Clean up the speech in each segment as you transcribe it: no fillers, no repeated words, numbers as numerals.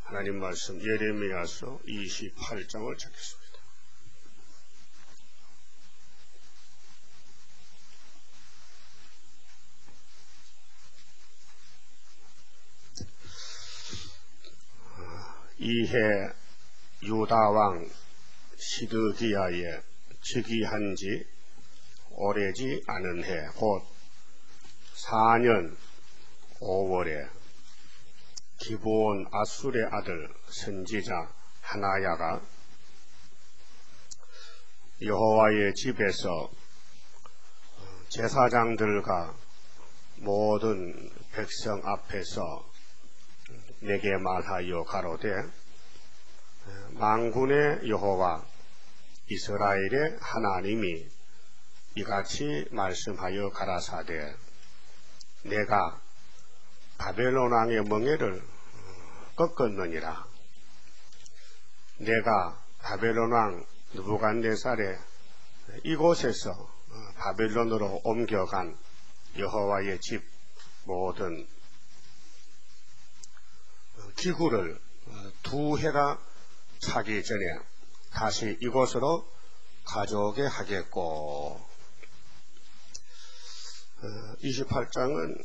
하나님 말씀 예레미야서 28장을 찾겠습니다. 이해 유다왕 시드기야에 즉위한 지 오래지 않은 해 곧 4년 5월에 기브온 아술의 아들 선지자 하나야가 여호와의 집에서 제사장들과 모든 백성 앞에서 내게 말하여 가로되 만군의 여호와 이스라엘의 하나님이 이같이 말씀하여 가라사대 내가 바벨론 왕의 멍에를 꺾었느니라. 내가 바벨론 왕 느부갓네살의 이곳에서 바벨론으로 옮겨간 여호와의 집 모든 기구를 2해가 차기 전에 다시 이곳으로 가져오게 하겠고. 28장은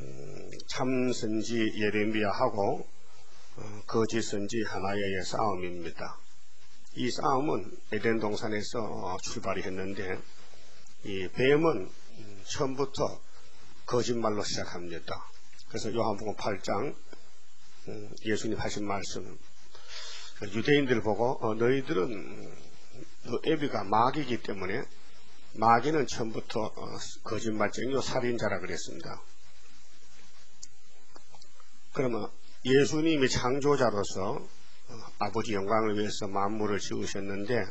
참선지 예레미야하고 거짓선지 하나야의 싸움입니다. 이 싸움은 에덴 동산에서 출발이 했는데 이 뱀은 처음부터 거짓말로 시작합니다. 그래서 요한복음 8장 예수님 하신 말씀, 유대인들 보고 너희들은 애비가 마귀이기 때문에 마귀는 처음부터 거짓말쟁이요 살인자라 그랬습니다. 그러면 예수님이 창조자로서 아버지 영광을 위해서 만물을 지으셨는데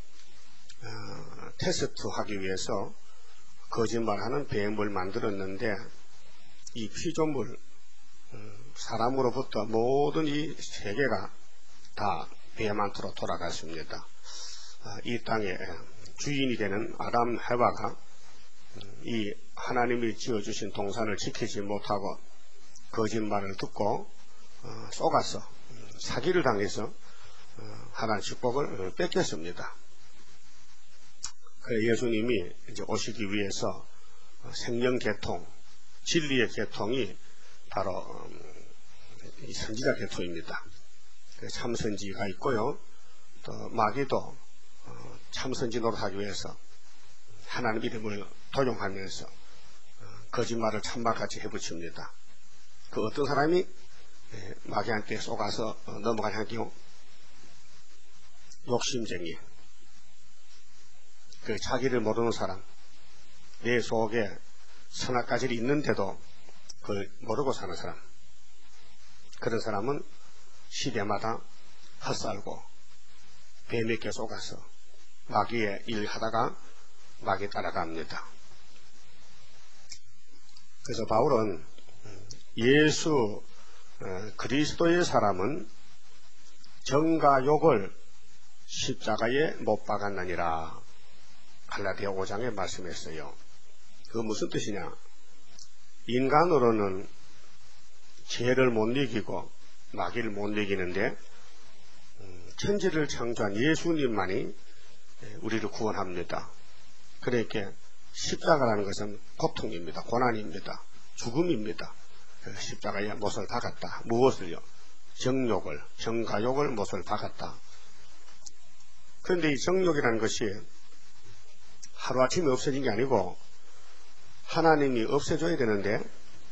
테스트하기 위해서 거짓말하는 뱀을 만들었는데 이 피조물 사람으로부터 모든 이 세계가 다 뱀한테로 돌아갔습니다. 이 땅에 주인이 되는 아담 헤바가 이 하나님이 지어주신 동산을 지키지 못하고 거짓말을 듣고 속아서 사기를 당해서 하나님 축복을 뺏겼습니다. 그래서 예수님이 이제 오시기 위해서 생명 계통, 진리의 계통이 바로 이 선지자 계통입니다. 참선지가 있고요. 또 마귀도 참선지 노릇하기 위해서 하나님 이름을 도용하면서 거짓말을 참말같이 해붙입니다. 그 어떤 사람이 마귀한테 속아서 넘어가냐 하기요? 욕심쟁이, 그 자기를 모르는 사람, 내 속에 선악가질이 있는데도 그걸 모르고 사는 사람, 그런 사람은 시대마다 헛살고 뱀에게 속아서 마귀의 일을 하다가 마귀 따라갑니다. 그래서 바울은 예수 그리스도의 사람은 정과 욕을 십자가에 못 박았느니라 갈라디아 5장에 말씀했어요. 그 무슨 뜻이냐? 인간으로는 죄를 못 이기고 마귀를 못 이기는데 천지를 창조한 예수님만이 우리를 구원합니다. 그러니까 십자가라는 것은 고통입니다. 고난입니다. 죽음입니다. 십자가에 못을 박았다. 무엇을요? 정욕을, 정가욕을 못을 박았다. 그런데 이 정욕이라는 것이 하루아침에 없어진 게 아니고 하나님이 없애줘야 되는데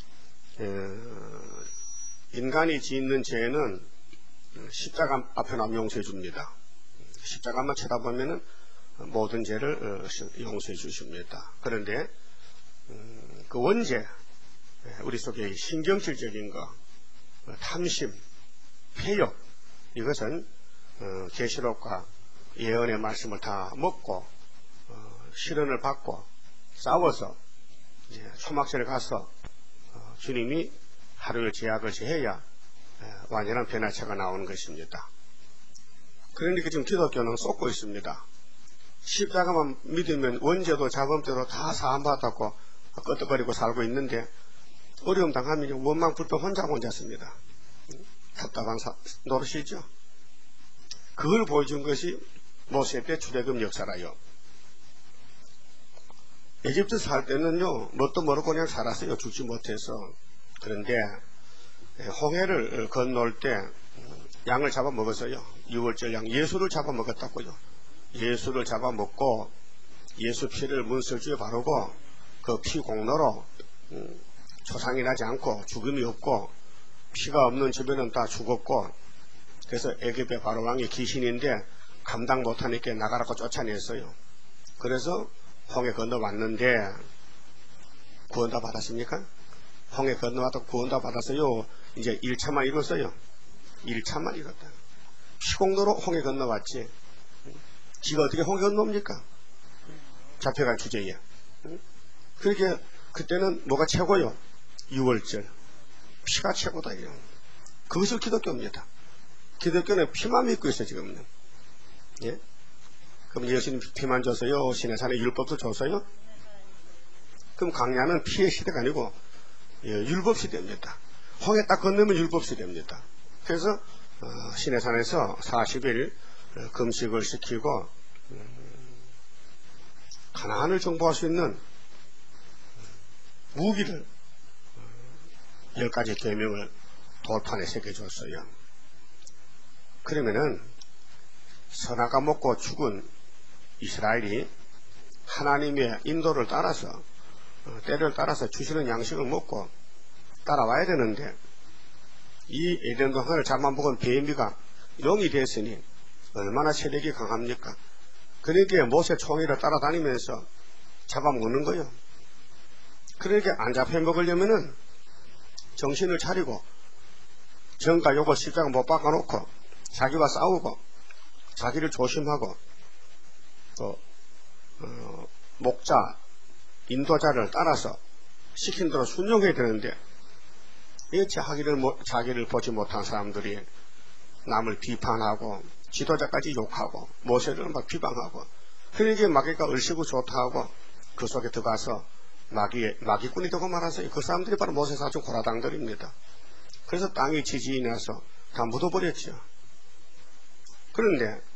인간이 짓는 죄는 십자가 앞에 나면 용서해 줍니다. 십자가만 쳐다보면 모든 죄를 용서해 주십니다. 그런데 그 원죄, 우리 속에 신경질적인 거, 탐심, 폐욕, 이것은 계시록과 예언의 말씀을 다 먹고 시련을 받고 싸워서 이제 초막절에 가서 주님이 하루의 제약을 제해야 완전한 변화체가 나오는 것입니다. 그러니까 지금 기독교는 쏟고 있습니다. 십자가만 믿으면 원죄도 자범죄도 다 사함받았고 끄떡거리고 살고 있는데 어려움 당하면 원망 불평 혼자 씁니다. 답답한 노릇이죠. 그걸 보여준 것이 모세 때 출애굽 역사라요. 에집트 살 때는요, 뭣도 모르고 그냥 살았어요. 죽지 못해서. 그런데 홍해를 건널 때 양을 잡아 먹었어요. 6월절 양 예수를 잡아 먹었다고요. 예수를 잡아 먹고 예수 피를 문설주에 바르고 그 피 공로로 초상이 나지 않고 죽음이 없고 피가 없는 집에는 다 죽었고, 그래서 애굽의 바로왕이 귀신인데 감당 못하니까 나가라고 쫓아냈어요. 그래서 홍해 건너왔는데 구원 다 받았습니까? 홍해 건너와도 구원 다 받았어요. 이제 1차만 이뤘어요. 1차만 이뤘다. 피공로로 홍해 건너왔지. 지가 어떻게 홍해 건너옵니까? 잡혀갈 주제에. 그렇게 그때는 뭐가 최고요? 6월절. 피가 최고다. 이런. 그것을 기독교입니다. 기독교는 피만 믿고 있어요, 지금은. 예? 그럼 예수님 피만 줬어요? 시내산에 율법도 줬어요? 그럼 강야는 피의 시대가 아니고 율법 시대입니다. 홍해 딱 건너면 율법 시대입니다. 그래서 시내산에서 40일 금식을 시키고 가나안을 정복할 수 있는 무기를 10가지 계명을 돌판에 새겨줬어요. 그러면은 선악과 먹고 죽은 이스라엘이 하나님의 인도를 따라서 때를 따라서 주시는 양식을 먹고 따라와야 되는데, 이 에덴 동산을 잡아먹은 뱀이가 용이 됐으니 얼마나 세력이 강합니까? 그러니까 모세 총리를 따라다니면서 잡아먹는 거예요. 그러니까 안 잡혀먹으려면은 정신을 차리고 정과 욕을 십자가 못 박아놓고 자기와 싸우고 자기를 조심하고 또 목자 인도자를 따라서 시킨 대로 순종해야 되는데, 이게 자기를 보지 못한 사람들이 남을 비판하고 지도자까지 욕하고 모세를 막 비방하고, 그러니까 마귀가 얼씨구 좋다 하고 그 속에 들어가서 마귀꾼이 되고 말았어요. 그 사람들이 바로 모세 사촌 고라당들입니다. 그래서 땅이 지진이 나서 다 묻어버렸죠. 그런데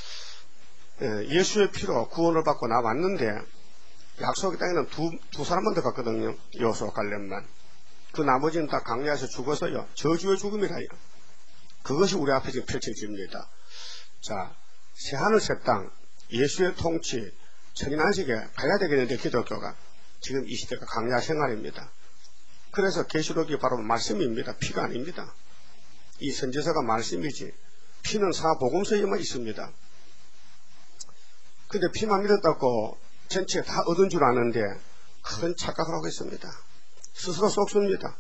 예수의 피로 구원을 받고 나왔는데 약속의 땅에는 두 사람만 더 갔거든요. 여호수아 갈렙만. 그 나머지는 다 강야에서 죽어서요. 저주의 죽음이라요. 그것이 우리 앞에 지금 펼쳐집니다. 자, 새하늘 새 땅, 예수의 통치, 천인안식에 가야 되겠는데 기독교가 지금 이 시대가 강야 생활입니다. 그래서 계시록이 바로 말씀입니다. 피가 아닙니다. 이 선지서가 말씀이지 피는 사복음서에만 있습니다. 근데 피만 믿었다고 전체 다 얻은 줄 아는데 큰 착각을 하고 있습니다. 스스로 속습니다.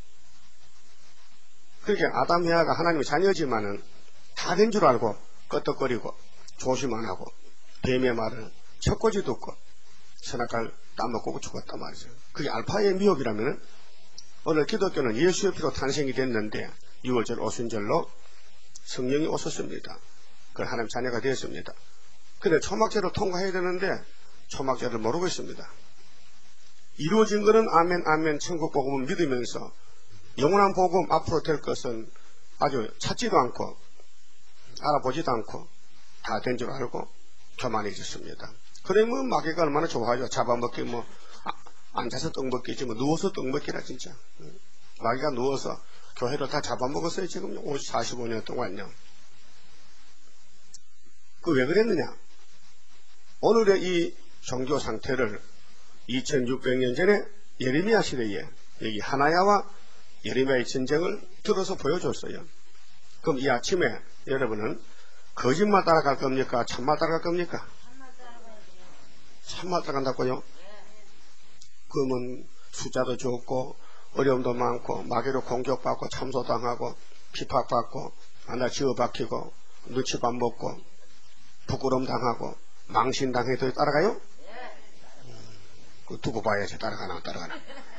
그러니까 아담 해아가 하나님의 자녀지만은 다 된 줄 알고 끄떡거리고 조심 안 하고 뱀의 말을 척고지 듣고 선악과를 따먹고 죽었단 말이죠. 그게 알파의 미혹이라면 오늘 기독교는 예수의 피로 탄생이 됐는데 6월절 오순절로 성령이 오셨습니다. 그 하나님 자녀가 되었습니다. 근데 초막제를 통과해야 되는데 초막제를 모르고 있습니다. 이루어진 것은 아멘 아멘 천국 복음을 믿으면서 영원한 복음 앞으로 될 것은 아주 찾지도 않고 알아보지도 않고 다 된 줄 알고 교만해졌습니다. 그러면 마귀가 얼마나 좋아하죠. 잡아먹기 앉아서 떡 먹기지 누워서 떡 먹기라 진짜. 마귀가 누워서 교회를 다 잡아먹었어요. 지금 45년 동안요. 그 왜 그랬느냐? 오늘의 이 종교 상태를 2600년 전에 예레미야 시대에 여기 하나야와 예레미야의 전쟁을 들어서 보여줬어요. 그럼 이 아침에 여러분은 거짓말 따라갈 겁니까? 참말 따라갈 겁니까? 참말 따라간다고요? 그러면 숫자도 적고 어려움도 많고 마귀로 공격받고 참소당하고 핍박받고 하나 지어박히고 눈치밥 먹고 부끄러움 당하고 망신당해도 따라가요? 그 두고 봐야지 따라가나 안 따라가나.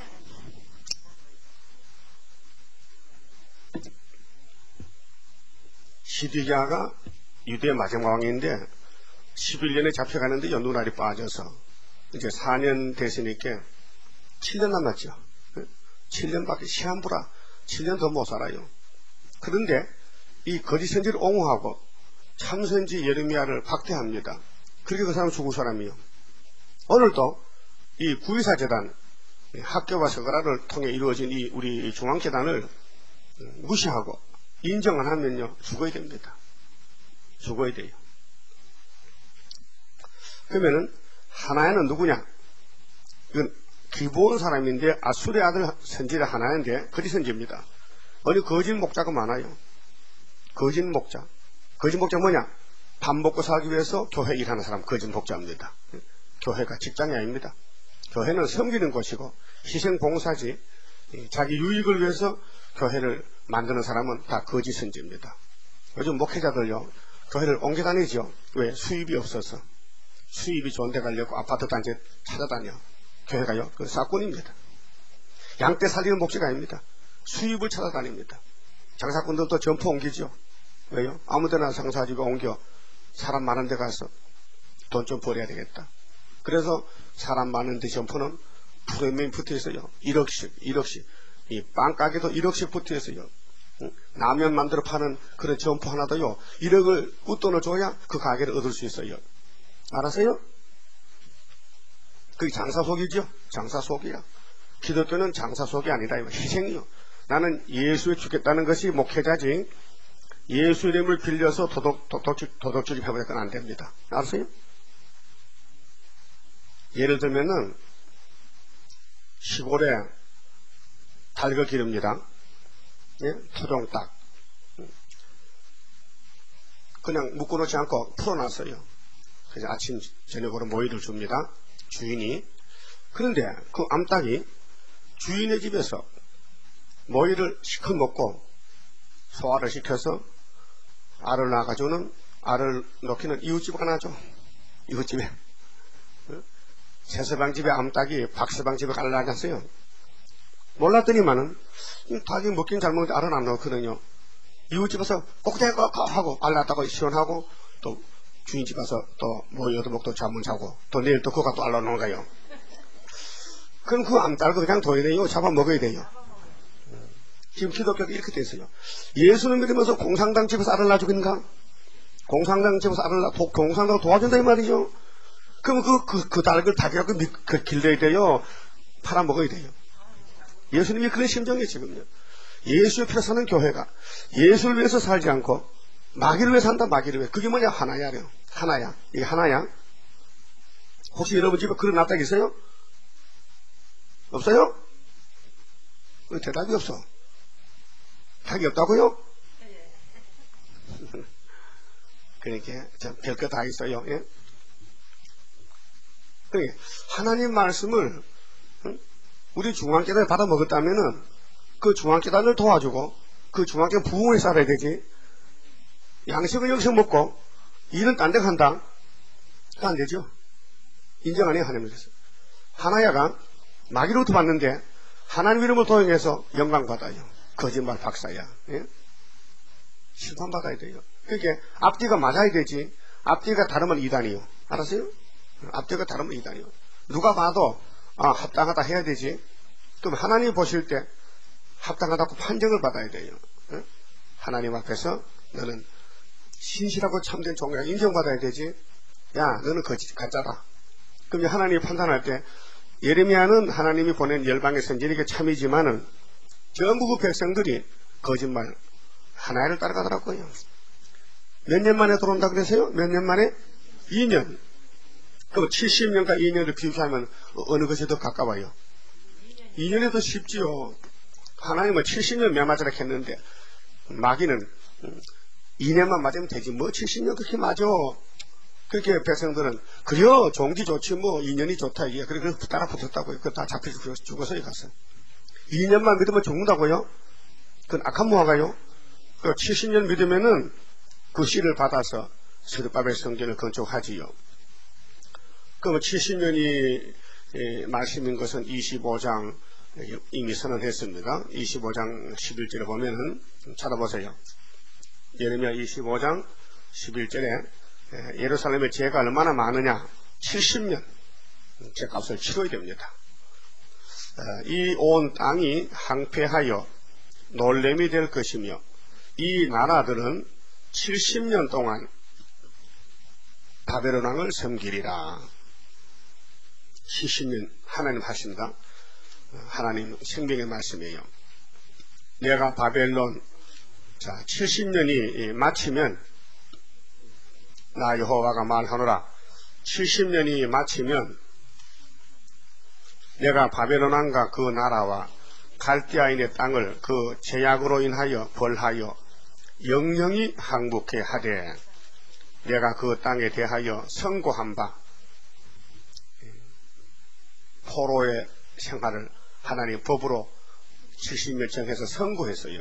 시드기야가 유대의 마지막 왕인데 11년에 잡혀가는데 눈알이 빠져서 이제 4년 됐으니까 7년 남았죠. 7년밖에 시한부라 7년 더 못 살아요. 그런데 이 거짓 선지를 옹호하고 참선지 예레미야를 박대합니다. 그렇게 그 사람 죽을 사람이요. 오늘도 이 구의사 재단 학교와 서가라를 통해 이루어진 이 우리 중앙재단을 무시하고 인정 안 하면요 죽어야 됩니다. 죽어야 돼요. 그러면은 하나야는 누구냐? 이건 기본 사람인데 아술의 아들 선지자 하나야인데 거짓 선지입니다. 어느 거짓 목자가 많아요. 거짓 목자. 거짓 목자 뭐냐? 밥 먹고 살기 위해서 교회 일하는 사람 거짓 목자입니다. 교회가 직장이 아닙니다. 교회는 섬기는 곳이고 희생봉사지, 자기 유익을 위해서 교회를 만드는 사람은 다 거짓 선지입니다. 요즘 목회자들요 교회를 옮겨 다니죠. 왜? 수입이 없어서. 수입이 좋은 데 가려고 아파트 단지 찾아다녀. 교회가요 그 사건입니다. 양떼 살리는 목적이 아닙니다. 수입을 찾아다닙니다. 장사꾼들도 점포 옮기죠. 왜요? 아무데나 장사지고 옮겨 사람 많은 데 가서 돈 좀 벌어야 되겠다. 그래서 사람 많은 데 점포는 프레임이 붙어 있어요. 1억씩. 이 빵가게도 1억씩 붙어 있어요. 라면 만들어 파는 그런 점포 하나도요 1억을 웃돈을 줘야 그 가게를 얻을 수 있어요. 알았어요? 그게 장사 속이죠. 장사 속이야. 기독교는 장사 속이 아니다. 이거 희생이요. 나는 예수에 죽겠다는 것이 목회자지 예수 이름을 빌려서 도덕주의 해보니까 안 됩니다. 알았어요? 예를 들면은 시골에 닭을 기릅니다. 예? 토종닭. 그냥 묶어놓지 않고 풀어놨어요. 그래서 아침 저녁으로 모이를 줍니다. 주인이. 그런데 그 암탉이 주인의 집에서 모이를 시커 먹고 소화를 시켜서 알을 낳아가지고는 알을 넣기는 이웃집 하나 죠. 이웃집에. 최서방 집에 암탉이 박서방 집에 알을 낳았어요. 몰랐더니만은 닭이 먹긴 잘 먹는데 알은 안 넣거든요. 이웃집에서 꼭대고 하고 알 낳았다고 시원하고 또 주인집 가서 또 모이 얻어먹고 잠을 자고 또 내일 또 그거 또 알 낳는 거예요. 그럼 그 암탉을 그냥 둬야 돼요? 잡아먹어야 돼요? 지금 기독교가 이렇게 돼 있어요. 예수를 믿으면서 공산당 집에서 알을 낳아주겠는가? 공산당 집에서 알을 공산당 도와준다 이 말이죠. 그럼 그 닭을 닭이라고 길러야 돼요? 팔아먹어야 돼요? 예수님이 그런 심정이에요 지금요. 예수의 피로 사는 교회가 예수를 위해서 살지 않고 마귀를 위해 산다. 마귀를 위해. 그게 뭐냐? 하나야래요. 하나야. 이게 하나야. 혹시 여러분 집에 그런 납작 있어요? 없어요? 대답이 없어. 닭이 없다고요? 그러니까 별거 다 있어요. 예? 그러니까 하나님 말씀을 우리 중앙재단에 받아 먹었다면은 그 중앙재단을 도와주고 그 중앙재단 부흥을 살아야 되지. 양식은 여기서 먹고 일은 딴 데 간다. 그거 안 되죠. 인정 안 해요 하나님께서. 하나야가 마귀로부터 받는데 하나님 이름을 도용해서 영광 받아요. 거짓말 박사야. 예? 심판받아야 돼요. 그러니까 앞뒤가 맞아야 되지. 앞뒤가 다르면 이단이요. 알았어요? 앞뒤가 다르면 이단이요. 누가 봐도 합당하다 해야 되지. 그럼 하나님 보실 때 합당하다고 판정을 받아야 돼요. 예? 하나님 앞에서 너는 신실하고 참된 종이라 인정받아야 되지. 야 너는 가짜다. 그럼 하나님이 판단할 때 예레미야는 하나님이 보낸 열방의 선지자에게 참이지만은 전부 그 백성들이 거짓말 하나를 따라가더라고요. 몇 년 만에 들어온다 그랬어요? 몇 년 만에? 2년. 그럼 70년과 2년을 비교하면 어느 것이 더 가까워요? 2년이 더 쉽지요. 하나님은 70년 몇 맞으라 했는데 마귀는 2년만 맞으면 되지 뭐 70년 그렇게 맞아. 그렇게 백성들은 그래요 종기 좋지 뭐 2년이 좋다 이게 그래서 따라 붙었다고요. 그거 다 잡혀 죽어서 갔어요. 2년만 믿으면 죽는다고요? 그건 악한 무화과요. 70년 믿으면은 그 씨를 받아서 스룹바벨 성전을 건축하지요. 그럼 70년이 말씀인 것은 25장 이미 선언했습니다. 25장 11절에 보면은 찾아보세요. 예레미야 25장 11절에 예루살렘의 죄가 얼마나 많으냐? 70년 죄값을 치러야 됩니다. 이 온 땅이 항폐하여 놀램이 될 것이며 이 나라들은 70년 동안 바벨론 왕을 섬기리라. 70년 하나님 하신다. 하나님 생명의 말씀이에요. 내가 바벨론 70년이 마치면 나 여호와가 말하노라. 70년이 마치면 내가 바벨론 왕과 그 나라와 갈대아인의 땅을 그 제약으로 인하여 벌하여 영영이 항복해 하되 내가 그 땅에 대하여 선고한 바 포로의 생활을 하나님 법으로 70년 정해서 선고했어요.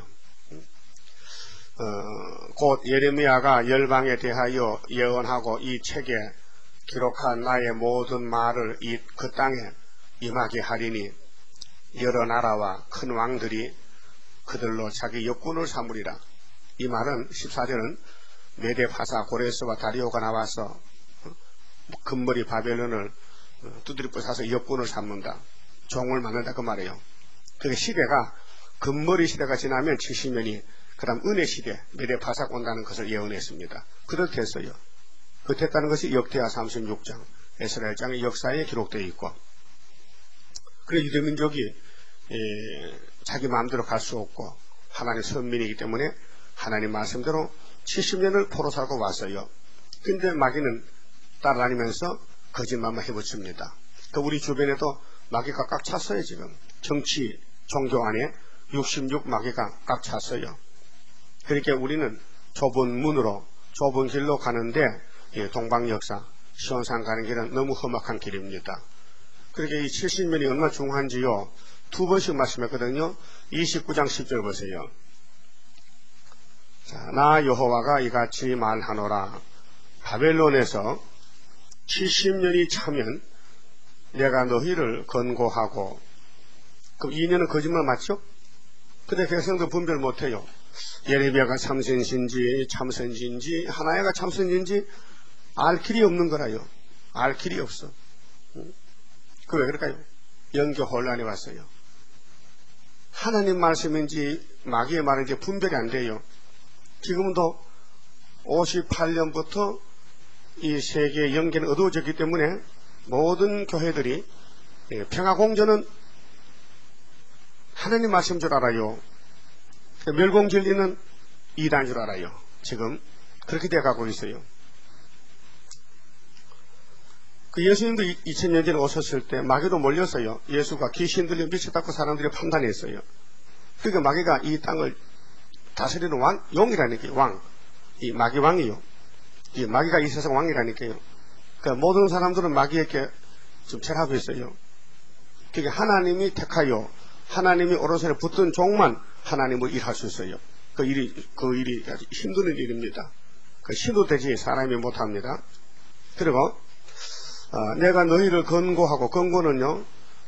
곧 예레미야가 열방에 대하여 예언하고 이 책에 기록한 나의 모든 말을 그 땅에 임하게 하리니 여러 나라와 큰 왕들이 그들로 자기 역군을 삼으리라. 이 말은 14절은 메데파사 고레스와 다리오가 나와서 금머리 바벨론을 두드려 부숴서 역군을 삼는다. 종을 만든다 그 말이에요. 그 시대가 금머리 시대가 지나면 70년이 그 다음 은혜 시대 메데파사가 온다는 것을 예언했습니다. 그렇게 했어요. 그렇게 했다는 것이 역대하 36장 에스라엘장의 역사에 기록되어 있고, 그래 유대민족이 자기 마음대로 갈 수 없고 하나님 선민이기 때문에 하나님 말씀대로 70년을 포로 살고 왔어요. 근데 마귀는 따라다니면서 거짓말만 해붙입니다. 그 우리 주변에도 마귀가 꽉 찼어요. 지금 정치 종교 안에 66 마귀가 꽉 찼어요. 그러니까 우리는 좁은 문으로 좁은 길로 가는데 동방역사 시온산 가는 길은 너무 험악한 길입니다. 그러니까 이 70년이 얼마나 중요한지요. 두 번씩 말씀했거든요. 29장 10절 보세요. 자, 나 여호와가 이같이 말하노라. 바벨론에서 70년이 차면 내가 너희를 건고하고, 그럼 2년은 거짓말 맞죠? 근데 백성도 분별 못해요. 예레미야가 참선신지 참선신지 하나야가 참선신지 알 길이 없는 거라요. 알 길이 없어. 그 왜 그럴까요? 영교 혼란이 왔어요. 하나님 말씀인지 마귀의 말인지 분별이 안 돼요. 지금도 58년부터 이 세계의 영계는 어두워졌기 때문에 모든 교회들이 평화공전은 하나님 말씀인 줄 알아요. 멸공진리는 이단인 줄 알아요. 지금 그렇게 돼가고 있어요. 그 예수님도 2000년 전에 오셨을 때 마귀도 몰렸어요. 예수가 귀신 들려 미쳤다고 사람들이 판단했어요. 그러니까 마귀가 이 땅을 다스리는 왕, 용이라니까요. 왕. 이 마귀 왕이요. 이 마귀가 이 세상 왕이라니까요. 그러니까 모든 사람들은 마귀에게 좀 절하고 있어요. 그러니까 하나님이 택하여 하나님이 오른손에 붙든 종만 하나님을 일할 수 있어요. 그 일이 아주 힘드는 일입니다. 그 시도 되지 사람이 못합니다. 그리고 내가 너희를 건고하고, 건고는요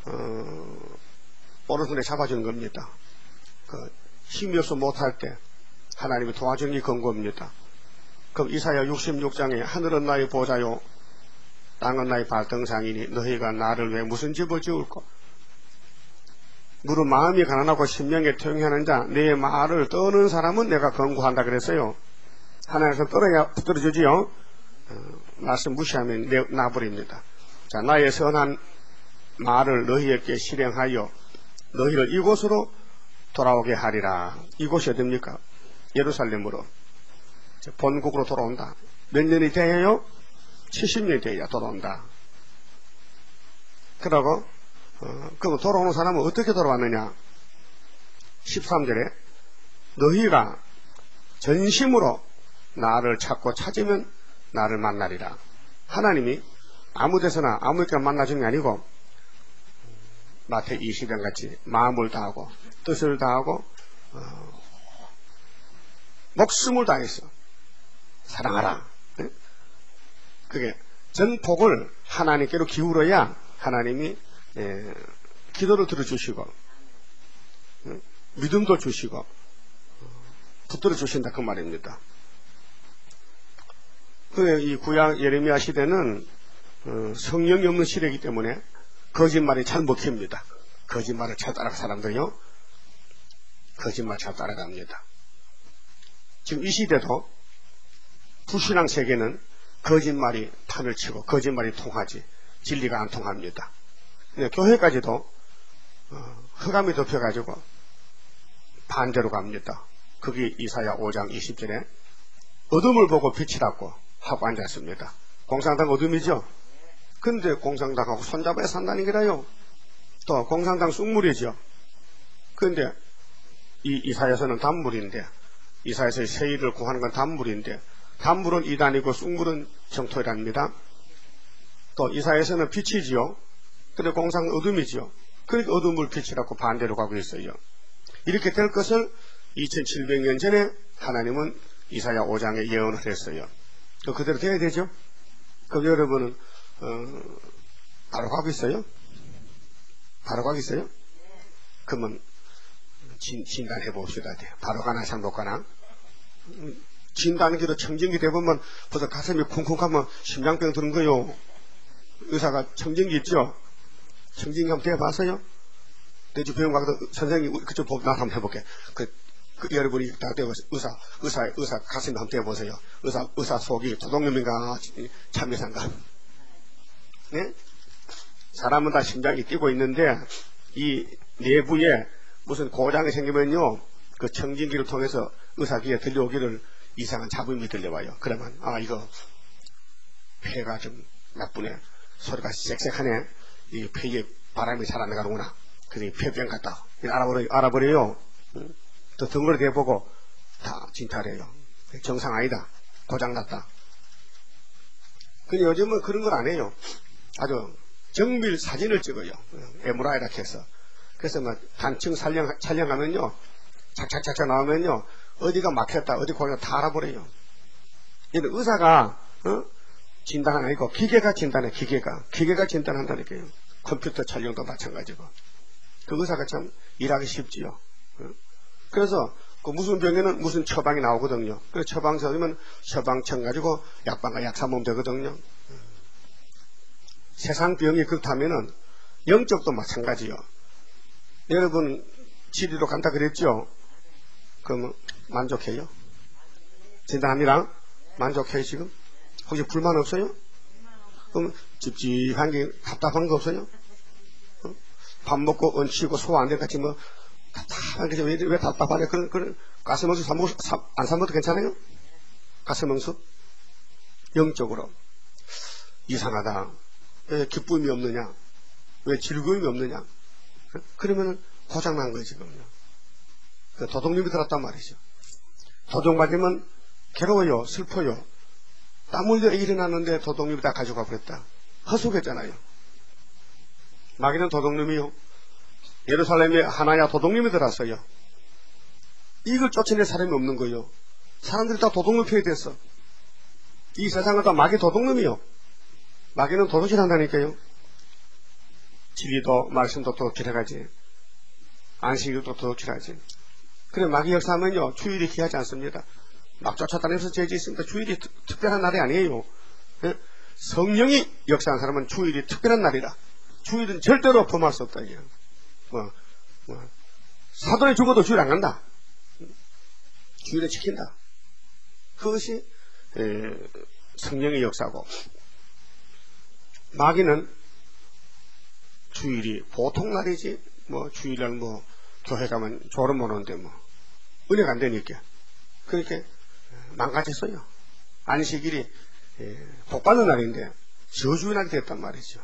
오른손에 잡아주는 겁니다. 그 힘이 없어 못할 때 하나님이 도와주는 게 건고입니다. 그럼 이사야 66장에 하늘은 나의 보좌요 땅은 나의 발등상이니 너희가 나를 왜 무슨 집을 지을까? 무릇 마음이 가난하고 심령에 통행하는 자 내 말을 떠는 사람은 내가 건고한다 그랬어요. 하나님께서 떨어주지요. 말씀 무시하면 나버립니다. 자, 나의 선한 말을 너희에게 실행하여 너희를 이곳으로 돌아오게 하리라. 이곳이 어딥니까? 예루살렘으로 본국으로 돌아온다. 몇 년이 돼요? 70년이 돼야 돌아온다. 그러고 그럼 돌아오는 사람은 어떻게 돌아왔느냐? 13절에 너희가 전심으로 나를 찾고 찾으면 나를 만나리라. 하나님이 아무 데서나 아무에게나 만나주는 게 아니고 마태 20장 같이 마음을 다하고 뜻을 다하고 목숨을 다해서 사랑하라. 그게 전폭을 하나님께로 기울어야 하나님이 기도를 들어주시고 믿음도 주시고 붙들어 주신다 그 말입니다. 이 구약 예레미야 시대는 성령이 없는 시대이기 때문에 거짓말이 잘 먹힙니다. 거짓말을 잘 따라가 사람들이요. 거짓말 잘 따라갑니다. 지금 이 시대도 불신앙 세계는 거짓말이 판을 치고 거짓말이 통하지 진리가 안 통합니다. 교회까지도 흑암이 덮여가지고 반대로 갑니다. 거기 이사야 5장 20절에 어둠을 보고 빛이라고 하고 앉았습니다. 공산당 어둠이죠. 근데 공산당하고 손잡아야 산다는 게라요. 또 공산당 쑥물이죠. 근데 이 이사야서는 단물인데, 이사야서의 세일을 구하는 건 단물인데, 단물은 이단이고 쑥물은 정토이랍니다. 또 이사야서는 빛이지요. 근데 공산은 어둠이지요. 그러니까 어둠을 빛이라고 반대로 가고 있어요. 이렇게 될 것을 2700년 전에 하나님은 이사야 5장에 예언을 했어요. 그대로 돼야 되죠. 그럼 여러분은 바로 가고 있어요? 바로 가고 있어요? 그러면 진단해 봅시다. 바로 가나 잘 못 가나? 진단기로 청진기 대보면 벌써 가슴이 쿵쿵하면 심장병 드는 거요. 의사가 청진기 있죠? 청진기 한번 대봤어요? 내주 병원 가서 선생님 그쪽 보고 나도 한번 해볼게. 여러분이 다 대보세요. 의사 가슴에 한번 대보세요. 의사 속이 도둑놈인가 참여상가? 네? 사람은 다 심장이 뛰고 있는데 이 내부에 무슨 고장이 생기면요, 그 청진기를 통해서 의사 귀에 들려오기를 이상한 잡음이 들려와요. 그러면 이거 폐가 좀 나쁘네, 소리가 쌕쌕하네, 이 폐에 바람이 잘 안 나가는구나, 그래서 폐병 같다 알아버려요. 또 등으로 대보고 다 진찰해요. 정상 아니다, 고장났다. 근데 요즘은 그런 걸 안 해요. 아주 정밀 사진을 찍어요. MRI라 해서. 그래서 단층 촬영하면요, 착착착착 나오면요, 어디가 막혔다, 어디 고장났다 다 알아버려요. 얘는 의사가 진단은 아니고 기계가 진단해. 기계가 진단한다니까요. 컴퓨터 촬영도 마찬가지고. 그 의사가 참 일하기 쉽지요. 그래서 그 무슨 병에는 무슨 처방이 나오거든요. 그래서 처방 써주면 처방청 가지고 약방과 약 사먹으면 되거든요. 세상 병이 그렇다면은 영적도 마찬가지요. 여러분 치료로 간다 그랬죠? 그럼 만족해요? 진단합니다. 만족해요 지금? 혹시 불만 없어요? 그럼 찝찝한 게 답답한 거 없어요? 밥 먹고 얹히고 소화 안 될까 지금 답답한 게 왜 답답하냐? 그런 가스멍수 안 사먹어도 괜찮아요? 가스멍수? 영적으로 이상하다. 왜 기쁨이 없느냐? 왜 즐거움이 없느냐? 그러면은 고장난 거예요 지금요. 도둑님이 들었단 말이죠. 도둑 맞으면 괴로워요, 슬퍼요. 땀 흘려 일어나는데 도둑님이 다 가져가 버렸다. 허수겠잖아요. 마귀는 도둑님이요. 예루살렘에 하나야 도둑님이 들었어요. 이걸 쫓아낼 사람이 없는 거예요. 사람들이 다 도둑놈 표에 됐어. 이 세상은 다 마귀 도둑놈이요. 마귀는 도둑질 한다니까요. 진리도 말씀도 도둑질해가지, 안식일도 도둑질하지. 그래 마귀 역사하면요, 주일이 귀하지 않습니다. 막 쫓아다니면서 죄 짓습니다. 주일이 특별한 날이 아니에요. 성령이 역사한 사람은 주일이 특별한 날이라. 주일은 절대로 범할 수 없다. 이게. 사돈이 죽어도 주일 안 간다. 주일을 지킨다. 그것이 성령의 역사고, 마귀는 주일이 보통 날이지, 주일날 교회 가면 졸음 오는데 은혜가 안 되니까. 그렇게 망가졌어요. 안식일이 복받는 날인데 저주의 날이 됐단 말이죠.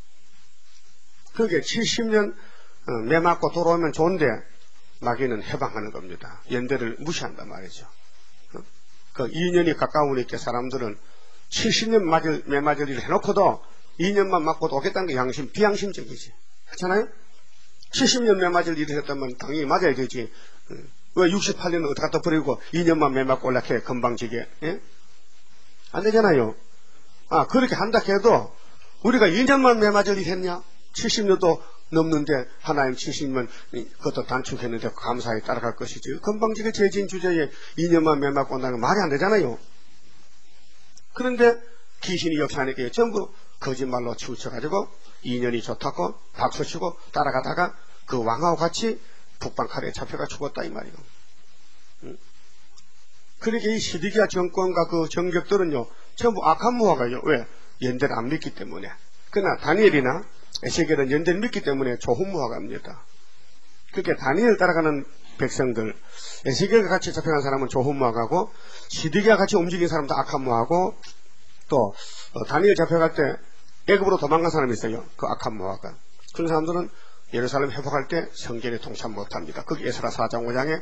그게 70년 매 맞고 돌아오면 좋은데 마귀는 해방하는 겁니다. 연대를 무시한단 말이죠. 그 2년이 가까우니까 사람들은 70년 매 맞을 일을 해놓고도 2년만 맞고도 오겠다는 게 비양심적이지. 그렇잖아요? 70년 매 맞을 일을 했다면 당연히 맞아야 되지. 왜 68년은 어디 갖다 버리고 2년만 매 맞고 올라해 금방지게. 예? 안 되잖아요. 그렇게 한다 해도 우리가 2년만 매 맞을 일 했냐? 70년도 넘는데 하나님 70년 그것도 단축했는데 감사히 따라갈 것이지. 금방지게 죄진 주제에 2년만 매 맞고 온다는 건 말이 안 되잖아요. 그런데 귀신이 역사하니까 전부 거짓말로 치우쳐가지고 2년이 좋다고 박수치고 따라가다가 그 왕하고 같이 북방 칼에 잡혀가 죽었다 이 말이에요. 그러니까 이 시드기야 정권과 그 정적들은요, 전부 악한 무화과예요. 왜? 연대를 안 믿기 때문에. 그러나 다니엘이나 에스겔은 연대를 믿기 때문에 좋은 무화과입니다. 그렇게 다니엘을 따라가는 백성들, 에스겔과 같이 잡혀간 사람은 좋은 무화과고, 시드기야 같이 움직인 사람도 악한 무화과고, 또 다니엘 잡혀갈 때 애굽으로 도망간 사람이 있어요. 그 악한 무화과. 그런 사람들은 예루살렘 회복할 때 성전에 동참 못합니다. 거기 에스라 4장 5장에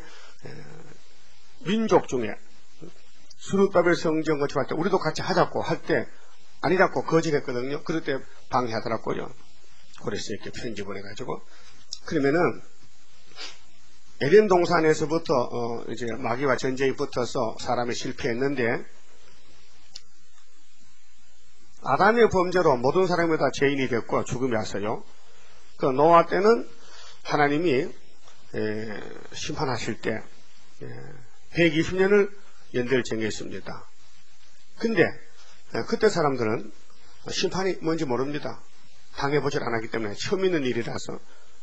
민족 중에 스룹바벨 성전 건축할 때 우리도 같이 하자고 할 때 아니라고 거절했거든요. 그럴 때 방해하더라고요. 그래서 이렇게 편지 보내가지고. 그러면은 에덴 동산에서부터 이제 마귀와 전쟁이 붙어서 사람이 실패했는데, 아담의 범죄로 모든 사람이 다 죄인이 됐고 죽음이 왔어요. 그 노아 때는 하나님이 심판하실 때 120년을 연대를 정했습니다. 근데 그때 사람들은 심판이 뭔지 모릅니다. 당해보질 않았기 때문에 처음 있는 일이라서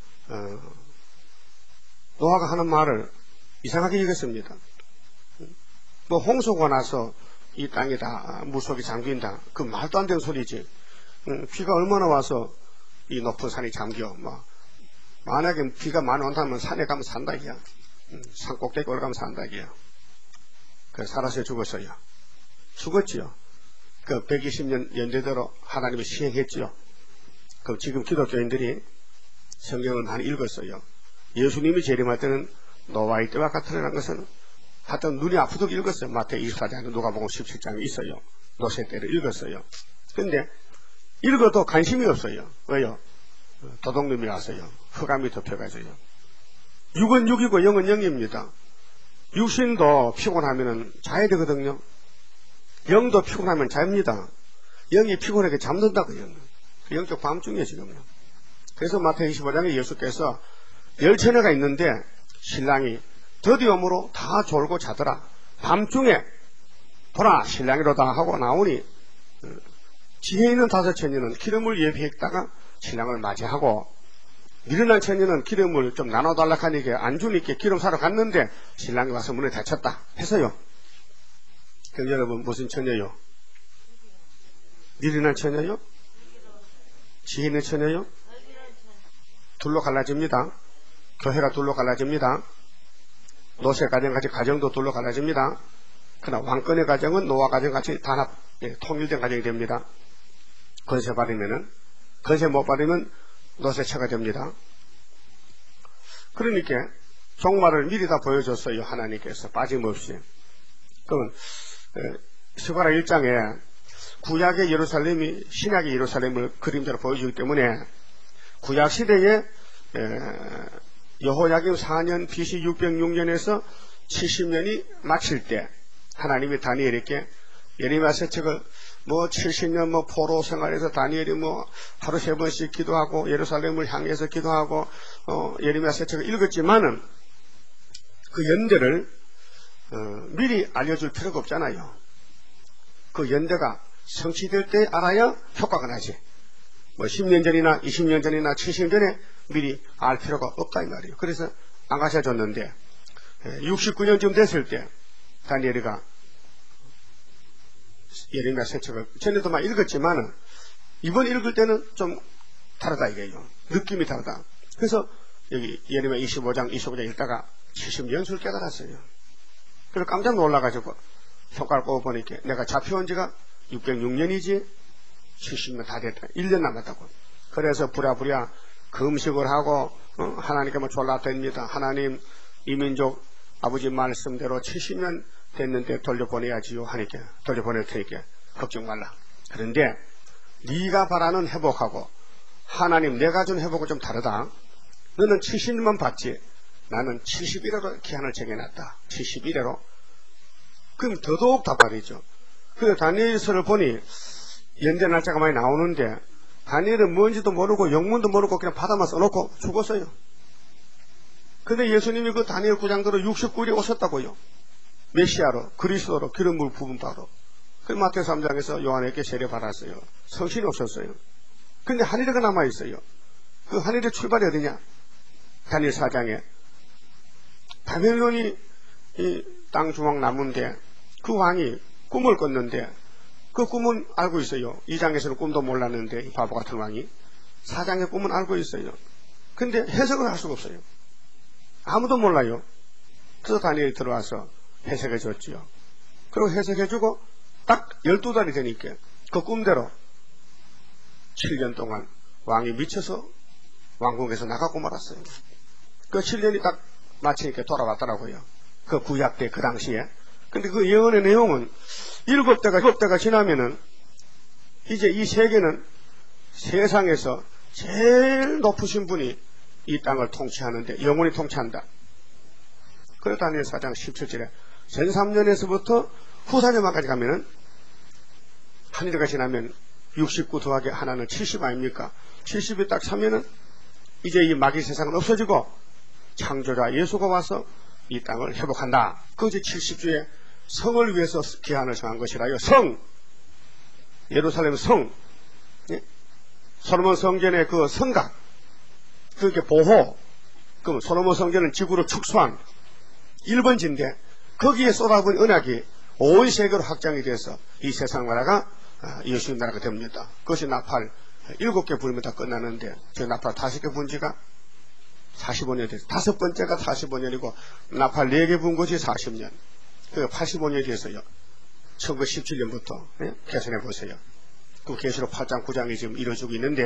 노아가 하는 말을 이상하게 여겼습니다. 뭐 홍수가 나서 이 땅이 다 물속에 잠긴다. 그 말도 안 되는 소리지. 비가 얼마나 와서 이 높은 산이 잠겨. 만약에 비가 많이 온다면 산에 가면 산다 이야. 산 꼭대기 올라가면 산다 이야. 그래서 살아서 죽었어요. 죽었지요. 그 120년 연대대로 하나님이 시행했지요. 그럼 지금 기독교인들이 성경을 많이 읽었어요. 예수님이 재림할 때는 노아의 때와 같으라는 것은 하여튼 눈이 아프도록 읽었어요. 마태복음 24장에 누가복음 17장에 있어요. 노세 때를 읽었어요. 근데 읽어도 관심이 없어요. 왜요? 도둑놈이 왔어요. 흑암이 덮여가지고요. 육은 육이고 영은 영입니다. 육신도 피곤하면 자야 되거든요. 영도 피곤하면 잡니다. 영이 피곤하게 잠든다고요. 영적 밤중이에요 지금요. 그래서 마태복음 25장에 예수께서 10처녀가 있는데 신랑이 더디움으로 다 졸고 자더라. 밤중에 보라 신랑이로다 하고 나오니 지혜 있는 5처녀는 기름을 예비했다가 신랑을 맞이하고, 미련한 처녀는 기름을 좀 나눠달라 하니까 안 주니까 기름 사러 갔는데 신랑이 와서 문에 닫혔다 해서요. 그럼 여러분 무슨 처녀요? 미련한 처녀요? 지혜 있는 처녀요? 둘로 갈라집니다. 교회가 둘로 갈라집니다. 노세 가정같이 가정도 둘로 갈라집니다. 그러나 왕권의 가정은 노아 가정같이 단합, 통일된 가정이 됩니다. 건세 받으면은, 건세 못 받으면 노세처가 됩니다. 그러니까 종말을 미리 다 보여줬어요. 하나님께서 빠짐없이. 그건 스가랴 1장에 구약의 예루살렘이 신약의 예루살렘을 그림자로 보여주기 때문에 구약 시대에 여호야김 4년 BC 606년에서 70년이 마칠 때 하나님이 다니엘에게 예레미야 책을 70년 포로 생활에서 다니엘이 하루 3번씩 기도하고 예루살렘을 향해서 기도하고 예레미야 책을 읽었지만은 그 연대를 미리 알려줄 필요가 없잖아요. 그 연대가 성취될 때 알아야 효과가 나지. 10년 전이나 20년 전이나 70년 전에 미리 알 필요가 없다 이 말이에요. 그래서 안 가르쳐줬는데 69년쯤 됐을 때 다니엘이가 예레미야 책을 전에도 많이 읽었지만 이번 읽을 때는 좀 다르다 이게요. 느낌이 다르다. 그래서 여기 예레미야 25장 25장 읽다가 70년수를 깨달았어요. 그래서 깜짝 놀라가지고 손가락 꼽아보니까 내가 잡혀온 지가 606년이지 70년 다 됐다. 1년 남았다고. 그래서 부랴부랴 금식을 하고 하나님께 졸라댑니다. 하나님 이 민족 아버지 말씀대로 70년 됐는데 돌려보내야지요 하니까 돌려보낼 테니까 걱정 말라. 그런데 네가 바라는 회복하고 하나님 내가 준 회복은 좀 다르다. 너는 70년만 받지 나는 71회로 기한을 정해놨다. 71회로. 그럼 더더욱 답답하죠. 그래서 다니엘서를 보니 연대 날짜가 많이 나오는데 다니엘은 뭔지도 모르고 영문도 모르고 그냥 바다만 써놓고 죽었어요. 근데 예수님이 그 다니엘 9장대로 69일에 오셨다고요. 메시아로 그리스도로 기름을 부은 바로. 그 마태복음 3장에서 요한에게 세례받았어요. 성신이 오셨어요. 근데 하늘에가 남아있어요. 그 하늘의 출발이 어디냐? 다니엘 4장에 바벨론이 땅 중앙 나무인데 그 왕이 꿈을 꿨는데 그 꿈은 알고 있어요. 2장에서는 꿈도 몰랐는데 이 바보 같은 왕이 4장의 꿈은 알고 있어요. 근데 해석을 할 수가 없어요. 아무도 몰라요. 그래서 다니엘이 들어와서 해석해 줬지요. 그리고 해석해 주고 딱 12달이 되니까 그 꿈대로 7년 동안 왕이 미쳐서 왕궁에서 나가고 말았어요. 그 7년이 딱 마치니까 돌아왔더라고요. 그 구약 때 그 당시에. 근데 그 예언의 내용은 7대가 지나면은 이제 이 세계는 세상에서 제일 높으신 분이 이 땅을 통치하는데 영원히 통치한다. 그래 다니엘 4장 17절에 전 3년에서부터 후 4년만까지 가면은 한일가 지나면 69 더하기 하나는 70 아닙니까? 70이 딱 차면은 이제 이 마귀 세상은 없어지고 창조자 예수가 와서 이 땅을 회복한다. 그것이 70주의 성을 위해서 기한을 정한 것이라요. 성! 예루살렘 성! 예? 솔로몬 성전의 그 성각, 그게 보호, 그럼 솔로몬 성전은 지구로 축소한 1번지인데 거기에 쏟아부은 언약이 온 세계로 확장이 돼서 이 세상 나라가 예수님 나라가 됩니다. 그것이 나팔 7개 불면 다 끝나는데 저 나팔 5개 분 지가 45년이 됐어요. 5번째가 45년이고 나팔 4개 분 것이 40년. 그 85년이 돼서요. 1917년부터 계산해 보세요. 그 계시록 8장 9장이 지금 이루어지고 있는데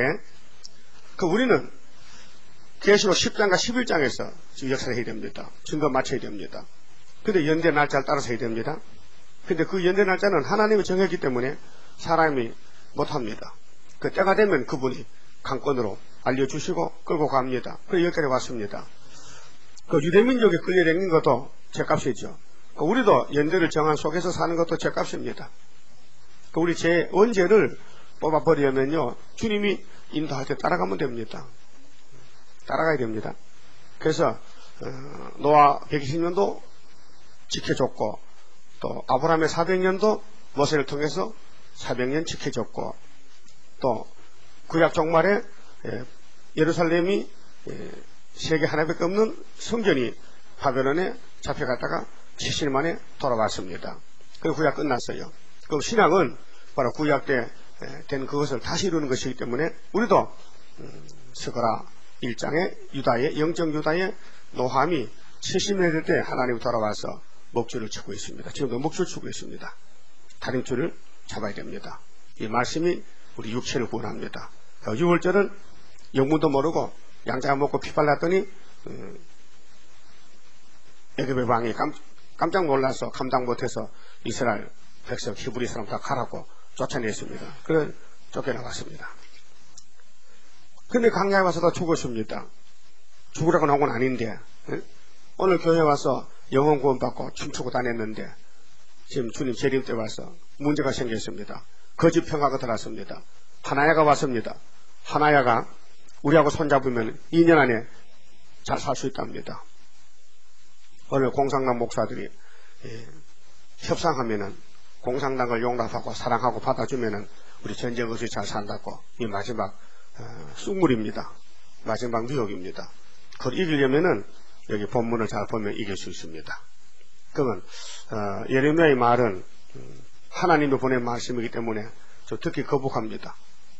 우리는 계시록 10장과 11장에서 지금 역사를 해야 됩니다. 증거 맞춰야 됩니다. 근데 연대 날짜를 따라서 해야 됩니다. 근데 그 연대 날짜는 하나님이 정했기 때문에 사람이 못합니다. 그 때가 되면 그분이 강권으로 알려주시고 끌고 갑니다. 그래서 여기까지 왔습니다. 그 유대민족에 끌려다니는 것도 죄값이죠. 우리도 연대를 정한 속에서 사는 것도 죄값입니다. 우리 제 원죄를 뽑아버리면요 주님이 인도할 때 따라가면 됩니다. 따라가야 됩니다. 그래서 노아 120년도 지켜줬고 또 아브라함의 400년도 모세를 통해서 400년 지켜줬고 또 구약 종말에 예루살렘이 세계 하나밖에 없는 성전이 바벨론에 잡혀갔다가 70년 만에 돌아왔습니다. 그리고 구약 끝났어요. 그럼 신앙은 바로 구약 때 된 그것을 다시 이루는 것이기 때문에 우리도 스가랴 1장의 유다의 영적 유다의 노함이 70년 될 때 하나님이 돌아와서 목줄을 치고 있습니다. 지금도 목줄 치고 있습니다. 다림줄을 잡아야 됩니다. 이 말씀이 우리 육체를 구원합니다. 6월절은 영문도 모르고 양자가 먹고 피 발랐더니 애굽의 왕이 깜짝 놀라서 감당 못해서 이스라엘 백성 히브리 사람 다 가라고 쫓아냈습니다. 그래 쫓겨나갔습니다. 근데 강야에 와서 다 죽었습니다. 죽으라고 나온 건 아닌데 오늘 교회에 와서 영혼 구원 받고 춤추고 다녔는데 지금 주님 재림 때 와서 문제가 생겼습니다. 거짓 평화가 들어왔습니다. 하나야가 왔습니다. 하나야가 우리하고 손잡으면 2년 안에 잘 살 수 있답니다. 오늘 공산당 목사들이 협상하면은 공산당을 용납하고 사랑하고 받아주면은 우리 전쟁 없이 잘 산다고 이 마지막 쑥물입니다. 마지막 미혹입니다. 그걸 이기려면은 여기 본문을 잘 보면 이길 수 있습니다. 그러면 예레미야의 말은 하나님이 보낸 말씀이기 때문에 저 듣기 거북합니다.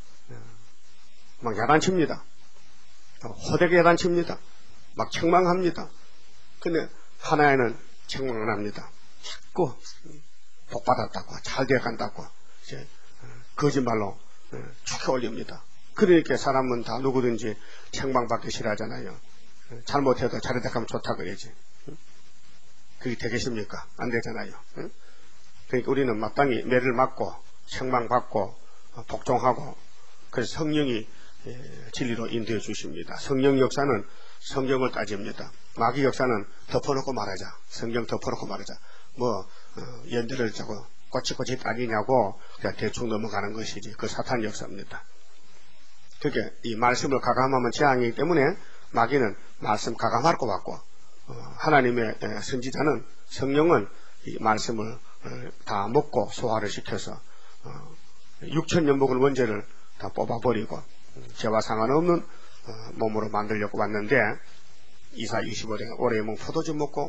막 야단칩니다. 호되게 야단칩니다. 막 책망합니다. 근데 하나에는 책망 안 합니다. 자꾸 복받았다고 잘 돼간다고 이제 거짓말로 축해 올립니다. 그러니까 사람은 다 누구든지 책망받기 싫어하잖아요. 잘못해도 잘했다 하면 좋다 그래야지. 그게 되겠습니까? 안 되잖아요. 그러니까 우리는 마땅히 매를 맞고 책망받고 복종하고 그래서 성령이 진리로 인도해 주십니다. 성령 역사는 성경을 따집니다. 마귀 역사는 덮어놓고 말하자. 성경 덮어놓고 말하자. 연대를 자꾸 꼬치꼬치 따지냐고 그냥 대충 넘어가는 것이지. 그 사탄 역사입니다. 그게 이 말씀을 가감하면 재앙이기 때문에 마귀는 말씀 가감할 것 같고 하나님의 선지자는 성령은 이 말씀을 다 먹고 소화를 시켜서 6,000년 먹은 원죄를 다 뽑아버리고 죄와 상관없는 몸으로 만들려고 왔는데 이사 25년 오래 먹은 포도주 먹고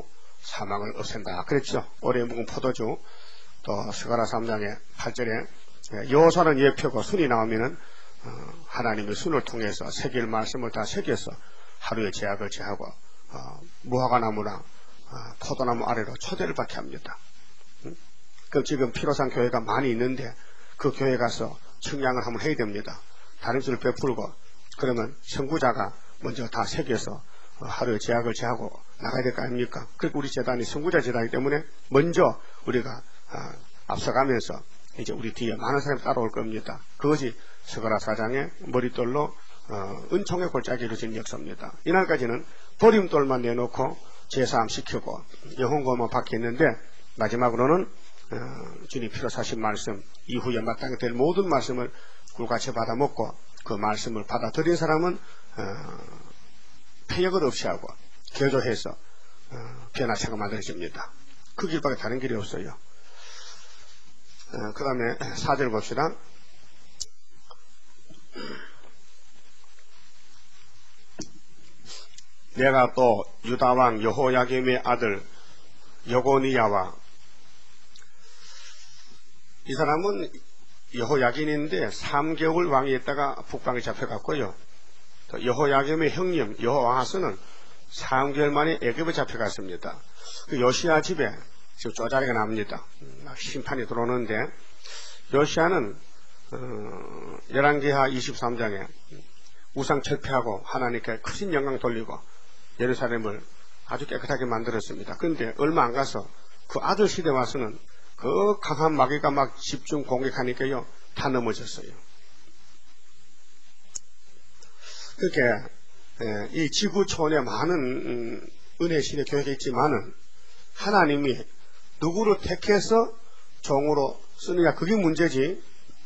사망을 없앤다. 그랬죠. 오래 묵은 포도주. 또 스가랴 3장의 8절에 여호수아는 예표고 순이 나오면은 하나님의 순을 통해서 새길 말씀을 다 새겨서 하루의 제약을 제하고 무화과나무나 포도나무 아래로 초대를 받게 합니다. 그럼 지금 피로산 교회가 많이 있는데 그 교회 가서 청량을 한번 해야 됩니다. 다림수를 베풀고 그러면 선구자가 먼저 다 새겨서 하루의 제약을 제하고 나가야 될 거 아닙니까? 그리고 우리 재단이 선구자 재단이기 때문에 먼저 우리가 앞서가면서 이제 우리 뒤에 많은 사람이 따라올 겁니다. 그것이 스가랴 4장의 머릿돌로 은총의 골짜기로 이루어진 역사입니다. 이날까지는 버림돌만 내놓고 제사함 시키고 영혼고만 박혔는데 마지막으로는 주님 피로 사신 말씀 이후에 마땅히 될 모든 말씀을 꿀같이 받아먹고 그 말씀을 받아들인 사람은 폐역을 없이 하고 교조해서 변화체가 만들어집니다. 그 길밖에 다른 길이 없어요. 그 다음에 4절 봅시다. 내가 또 유다왕 여호야김의 아들 여고니야와 이 사람은 여호야긴인데 3개월 왕이 있다가 북방에 잡혀갔고요. 또 여호야김의 형님 여호아하스는 3개월 만에 애굽에 잡혀갔습니다. 그 요시야 집에 지금 쪼자리가 납니다. 심판이 들어오는데 요시야는 열왕기하 23장에 우상 철폐하고 하나님께 크신 영광 돌리고 예루살렘을 아주 깨끗하게 만들었습니다. 그런데 얼마 안 가서 그 아들 시대 와서는 그 강한 마귀가 막 집중 공격하니까요 다 넘어졌어요. 그렇게 이 지구촌에 많은 은혜신의 교회가 있지만은 하나님이 누구를 택해서 종으로 쓰느냐 그게 문제지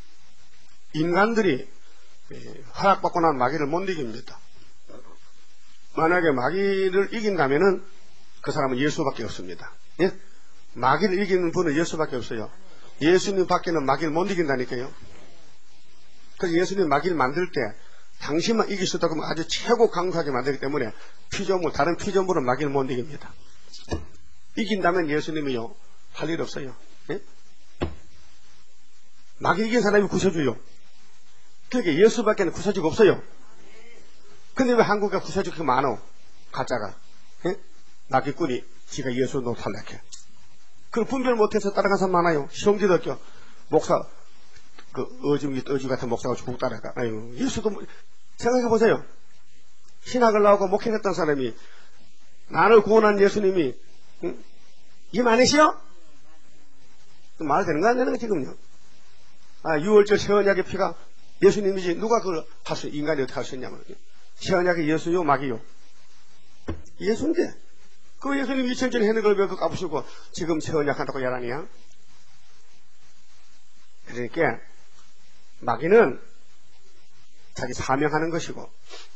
인간들이 허락받고 난 마귀를 못 이깁니다. 만약에 마귀를 이긴다면은 그 사람은 예수밖에 없습니다. 예? 마귀를 이기는 분은 예수밖에 없어요. 예수님 밖에는 마귀를 못 이긴다니까요. 그래서 예수님 마귀를 만들 때 당신만 이길 수 있다고 아주 최고 강력하게 만들기 때문에 다른 피조물은 마귀를 못 이깁니다. 이긴다면 예수님이요 할 일 없어요. 예? 마귀 이긴 사람이 구세주요. 그러니까 예수밖에는 구세주가 없어요. 근데 왜 한국에 구세주 그렇게 많어? 가짜가. 예? 마귀꾼이 지가 예수 노탈락해. 그걸 분별 못해서 따라간 사람 많아요. 시험지도 없죠. 목사 어지 같은 목사가 죽고 따라가. 아유 예수도 생각해보세요. 신학을 나오고 목회했던 사람이 나를 구원한 예수님이 임 아니시요? 말 되는 거 안 되는 거 지금요. 유월절 세언약의 피가 예수님이지 누가 그걸 할 수 인간이 어떻게 할 수 있냐면 세언약이 예수요 마귀요? 예수인데 그 예수님 2000년 했는 걸 왜 그 까부시고 지금 세언약 한다고 야라니야? 그러니까 마귀는 자기 사명하는 것이고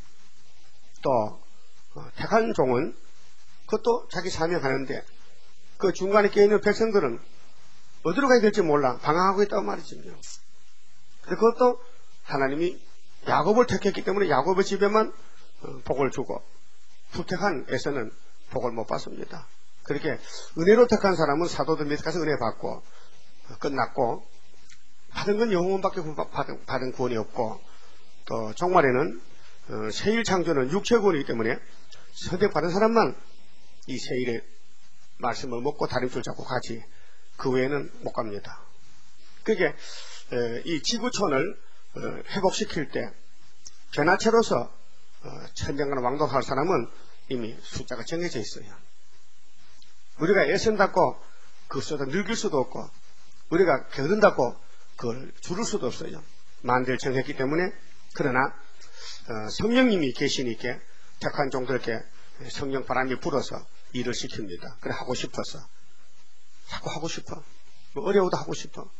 또 택한 종은 그것도 자기 사명하는데 그 중간에 껴있는 백성들은 어디로 가야 될지 몰라 방황하고 있다고 말이죠. 그것도 하나님이 야곱을 택했기 때문에 야곱의 집에만 복을 주고 불택한 에서는 복을 못 받습니다. 그렇게 은혜로 택한 사람은 사도들 밑에 가서 은혜 받고 끝났고 받은 건 영혼밖에 받은 구원이 없고 또 종말에는 세일 창조는 육체 구원이기 때문에 선택받은 사람만 이 세일의 말씀을 먹고 다림줄 잡고 가지 그 외에는 못 갑니다. 그게 이 지구촌을 회복시킬 때 변화체로서 천년간 왕도할 사람은 이미 숫자가 정해져 있어요. 우리가 애쓴다고 그 숫자 늙을 수도 없고 우리가 게으른다고 그걸 줄일 수도 없어요. 만대를 정했기 때문에 그러나 성령님이 계시니까 택한 종들에게 성령 바람이 불어서 일을 시킵니다. 그래 하고 싶어서 자꾸 하고 싶어. 뭐 어려워도 하고 싶어.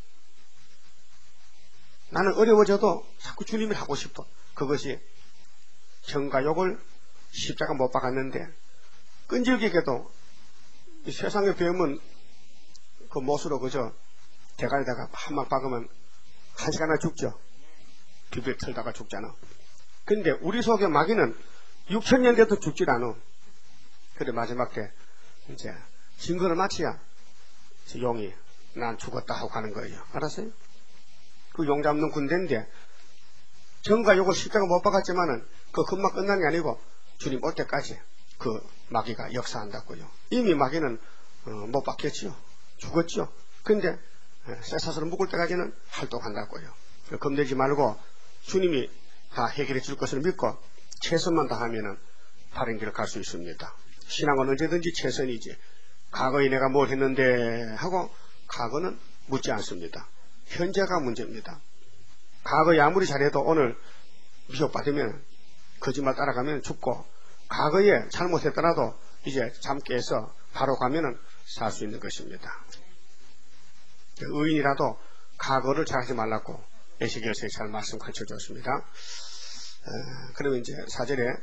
나는 어려워져도 자꾸 주님을 하고 싶어. 그것이 정과 욕을 십자가 못 박았는데 끈질기게도 이 세상의 병은 그 못으로 그저 대가리다가 한 방 박으면 한 시간 안에 죽죠. 비빌 털다가 죽잖아. 근데 우리 속의 마귀는 6000년 돼도 죽질 않아. 그래 마지막 때 이제 증거를 마치야 용이 난 죽었다 하고 가는 거예요. 알았어요? 그 용 잡는 군대인데 전과 욕을 십자가 못 박았지만은 그 금방 끝난 게 아니고 주님 올 때까지 그 마귀가 역사한다고요. 이미 마귀는 못 박혔지요. 죽었죠. 근데 쇠사슬을 묶을 때까지는 활동한다고요. 겁내지 말고 주님이 다 해결해 줄 것을 믿고 최선만 다하면은 바른 길을 갈 수 있습니다. 신앙은 언제든지 최선이지. 과거에 내가 뭘 했는데 하고 과거는 묻지 않습니다. 현재가 문제입니다. 과거에 아무리 잘해도 오늘 미혹받으면 거짓말 따라가면 죽고 과거에 잘못했더라도 이제 잠 깨서 바로 가면은 살 수 있는 것입니다. 의인이라도 과거를 잘하지 말라고 에스겔서에 잘 말씀 가르쳐 줬습니다. 그러면 이제 4절에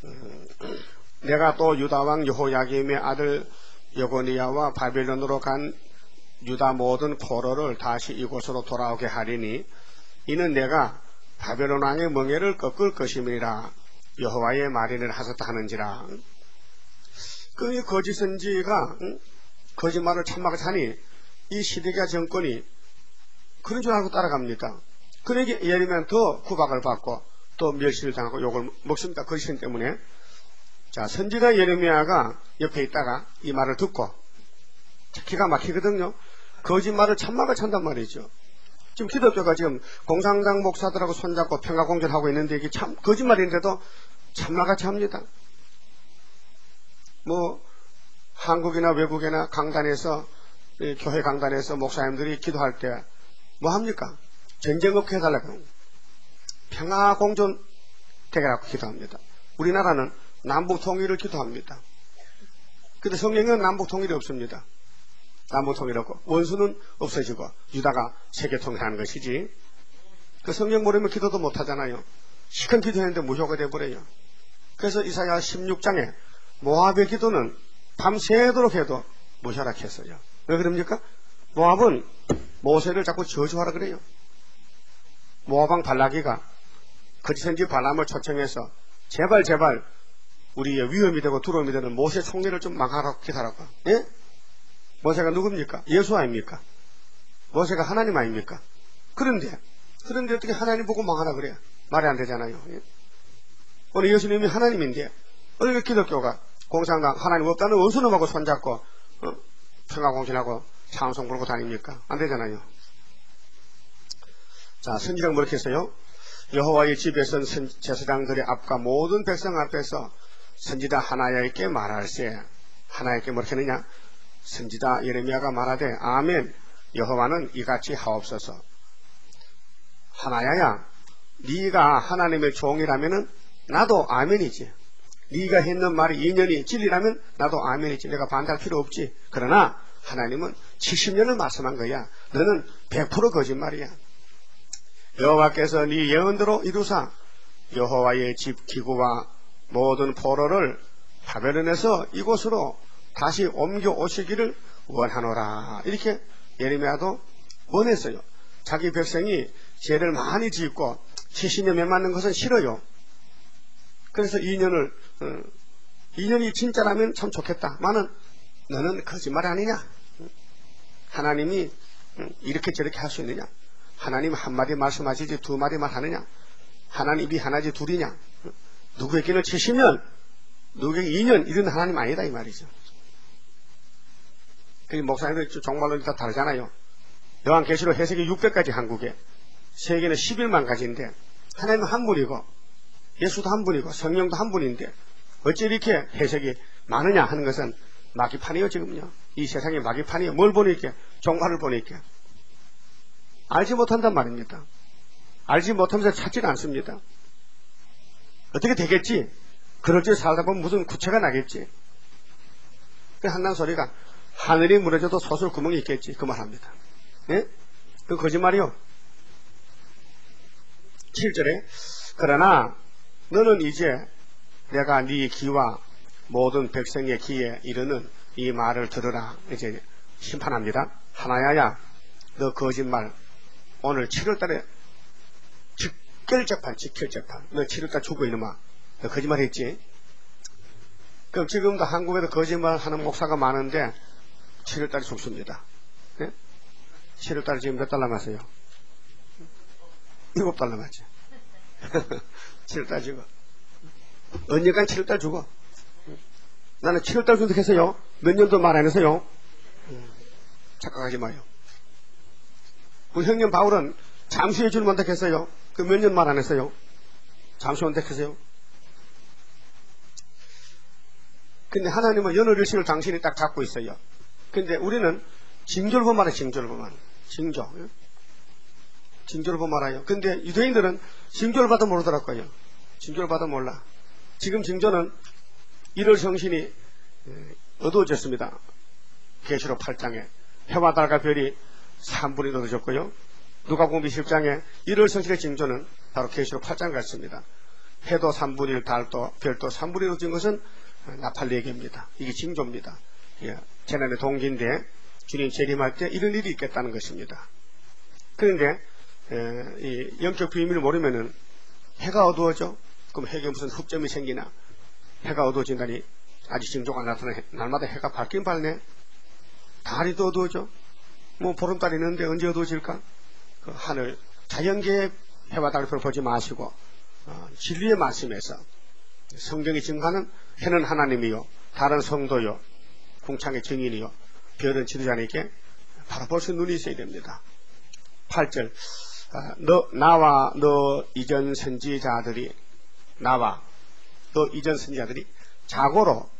내가 또 유다왕 여호야김의 아들 여고니야와 바벨론으로 간 유다 모든 포로를 다시 이곳으로 돌아오게 하리니 이는 내가 바벨론 왕의 멍에를 꺾을 것임이니라 여호와의 말인을 하셨다 하는지라. 그 거짓 선지가 거짓말을 참막을 하니 이 시드기야 정권이 그런 줄 알고 따라갑니다. 그러기에 예르미야는 더 구박을 받고 또 멸시를 당하고 욕을 먹습니다. 거짓 선 때문에. 자, 선지자 예레미야가 옆에 있다가 이 말을 듣고 기가 막히거든요. 거짓말을 참막을 찬단 말이죠. 지금 기독교가 지금 공산당 목사들하고 손잡고 평화공존하고 있는데 이게 참 거짓말인데도 참나같이 합니다. 뭐 한국이나 외국이나 강단에서 교회 강단에서 목사님들이 기도할 때 뭐 합니까? 전쟁 없게 해달라고 평화공존 되게라고 기도합니다. 우리나라는 남북 통일을 기도합니다. 근데 성경은 남북 통일이 없습니다. 남북 통일하고 원수는 없어지고 유다가 세계 통일하는 것이지. 그 성경 모르면 기도도 못하잖아요. 시큰 기도했는데 무효가 돼버려요. 그래서 이사야 16장에 모압의 기도는 밤새도록 해도 무효락했어요. 왜 그럽니까? 모압은 모세를 자꾸 저주하라 그래요. 모압왕 발라기가 거짓선지 발람을 초청해서 제발 우리의 위험이 되고 두려움이 되는 모세 총리를 좀 망하라고 기다라고. 예? 모세가 누굽니까? 예수 아닙니까? 모세가 하나님 아닙니까? 그런데 어떻게 하나님 보고 망하라 그래? 말이 안 되잖아요. 예? 오늘 예수님이 하나님인데 어느 기독교가 공산당 하나님 없다는 원수놈하고 손잡고 평화공신하고 찬송 부르고 다닙니까? 안 되잖아요. 자, 선지자가 뭐렇게 했어요? 여호와의 집에 선 제사장들의 앞과 모든 백성 앞에서 선지자 하나야에게 말할세. 하나야에게 뭐렇게 했느냐? 선지자 예레미야가 말하되 아멘 여호와는 이같이 하옵소서. 하나야야 네가 하나님의 종이라면은 나도 아멘이지. 네가 했는 말이 인연이 진리라면 나도 아멘이지. 내가 반대할 필요 없지. 그러나 하나님은 70년을 말씀한 거야. 너는 100% 거짓말이야. 여호와께서 네 예언대로 이루사 여호와의 집 기구와 모든 포로를 바벨론에서 이곳으로 다시 옮겨 오시기를 원하노라. 이렇게 예레미야도 원했어요. 자기 백성이 죄를 많이 짓고 70년에 맞는 것은 싫어요. 그래서 2년이 진짜라면 참 좋겠다마는 너는 거짓말 아니냐? 하나님이 이렇게 저렇게 할 수 있느냐? 하나님 한마디 말씀하시지 두 마디 말하느냐? 하나님이 하나지 둘이냐? 누구에게는 70년, 누구에게 2년 이런 하나님 아니다 이 말이죠. 그 목사님들 종말론이 다 다르잖아요. 요한계시록 해석이 600가지 한국에, 세계는 11만 가지인데 하나님은 한 분이고 예수도 한 분이고 성령도 한 분인데 어찌 이렇게 해석이 많으냐 하는 것은 마귀판이요. 지금요 이 세상에 마귀판이요. 뭘 보니까? 종말을 보니까 알지 못한단 말입니다. 알지 못하면서 찾지는 않습니다. 어떻게 되겠지? 그럴 줄 살다 보면 무슨 구체가 나겠지. 그 한단 소리가 하늘이 무너져도 솟을 구멍이 있겠지. 그 말합니다. 예? 그 거짓말이요. 7절에 그러나 너는 이제 내가 네 귀와 모든 백성의 귀에 이르는 이 말을 들으라. 이제 심판합니다. 하나야야 너 거짓말 오늘 7월달에 직결재판 너 7월달 죽어 이놈아. 너 거짓말 했지? 그럼 지금도 한국에도 거짓말 하는 목사가 많은데 7월달에 죽습니다. 네? 7월달에 지금 몇 달 남았어요? 7달 남았지. 7월달 죽어. 언젠간 7월달 죽어. 나는 7월달 준다했어요. 몇 년도 말 안 해서요. 착각하지 마요. 우리 형님 바울은 잠수의 주를 만탁했어요. 그 몇 년 말 안 했어요. 잠수 만탁했어요. 근데 하나님은 연월일신을 당신이 딱 잡고 있어요. 근데 우리는 징조를 보면 알아요. 징조를 보면. 징조. 징조를 보면 알아요. 근데 유대인들은 징조를 봐도 모르더라고요. 징조를 봐도 몰라. 지금 징조는 1월 성신이 어두워졌습니다. 계시록 8장에 해와 달과 별이 3분이 어두워졌고요. 누가복음 20장에 1월 성신의 징조는 바로 계시록 8장 같습니다. 해도 3분의 1, 달도 별도 3분의 1 어두워진 것은 나팔 4개입니다. 이게 징조입니다. 재난의 동기인데 주님 재림할 때 이런 일이 있겠다는 것입니다. 그런데 이 영적 비밀을 모르면은 해가 어두워져? 그럼 해에 무슨 흑점이 생기나? 해가 어두워진다니 아직 징조가 나타나. 날마다 해가 밝긴 밝네. 달이 또 어두워져? 뭐 보름달이 있는데 언제 어두워질까? 그 하늘 자연계의 해와 달을 보지 마시고 진리의 말씀에서 성경이 증거하는 해는 하나님이요 달은 성도요 궁창의 증인이요 별은 지도자에게 바라볼 수 있는 눈이 있어야 됩니다. 8절 나와 너 이전 선지자들이 나와 너 이전 선지자들이 자고로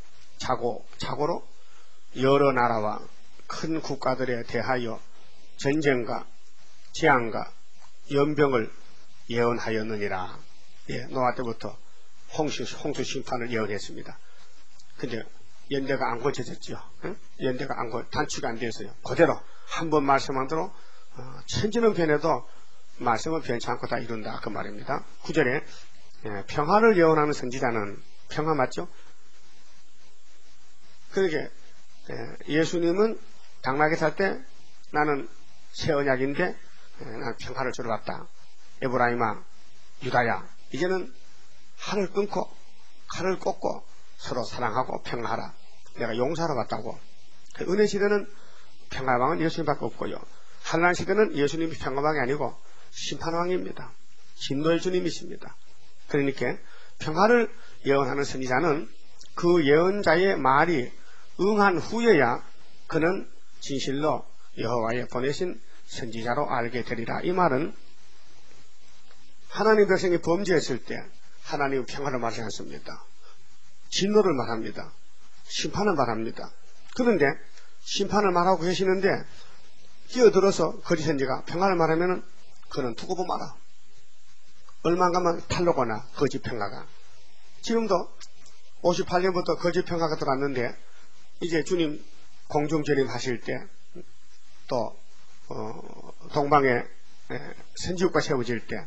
여러 나라와 큰 국가들에 대하여 전쟁과 재앙과 연병을 예언하였느니라. 노아 때부터 홍수 심판을 예언했습니다. 근데 연대가 안 고쳐졌죠. 연대가 단축이 안 되었어요. 그대로 한 번 말씀한 대로 천지는 변해도 말씀은 변치 않고 다 이룬다 그 말입니다. 9절에 평화를 예언하는 선지자는 평화 맞죠? 그러게 예수님은 당나귀 탈 때 나는 새 언약인데 나는 평화를 주러 왔다. 에브라임아 유다야 이제는 한을 끊고 칼을 꽂고 서로 사랑하고 평화하라. 내가 용서하러 왔다고. 은혜 시대는 평화왕은 예수님밖에 없고요. 환난 시대는 예수님이 평화왕이 아니고 심판왕입니다. 진노의 주님이십니다. 그러니까 평화를 예언하는 선지자는 그 예언자의 말이 응한 후에야 그는 진실로 여호와의 보내신 선지자로 알게 되리라. 이 말은 하나님 백성이 범죄했을 때 하나님은 평화를 말하지 않습니다. 진노를 말합니다. 심판을 말합니다. 그런데 심판을 말하고 계시는데 끼어들어서 거짓 선지가 평화를 말하면 그는 두고 보마라. 얼마 가면 탈로거나 거짓 평화가. 지금도 58년부터 거짓 평화가 들어왔는데 이제 주님 공중재림 하실 때 또 동방에 선지국가 세워질 때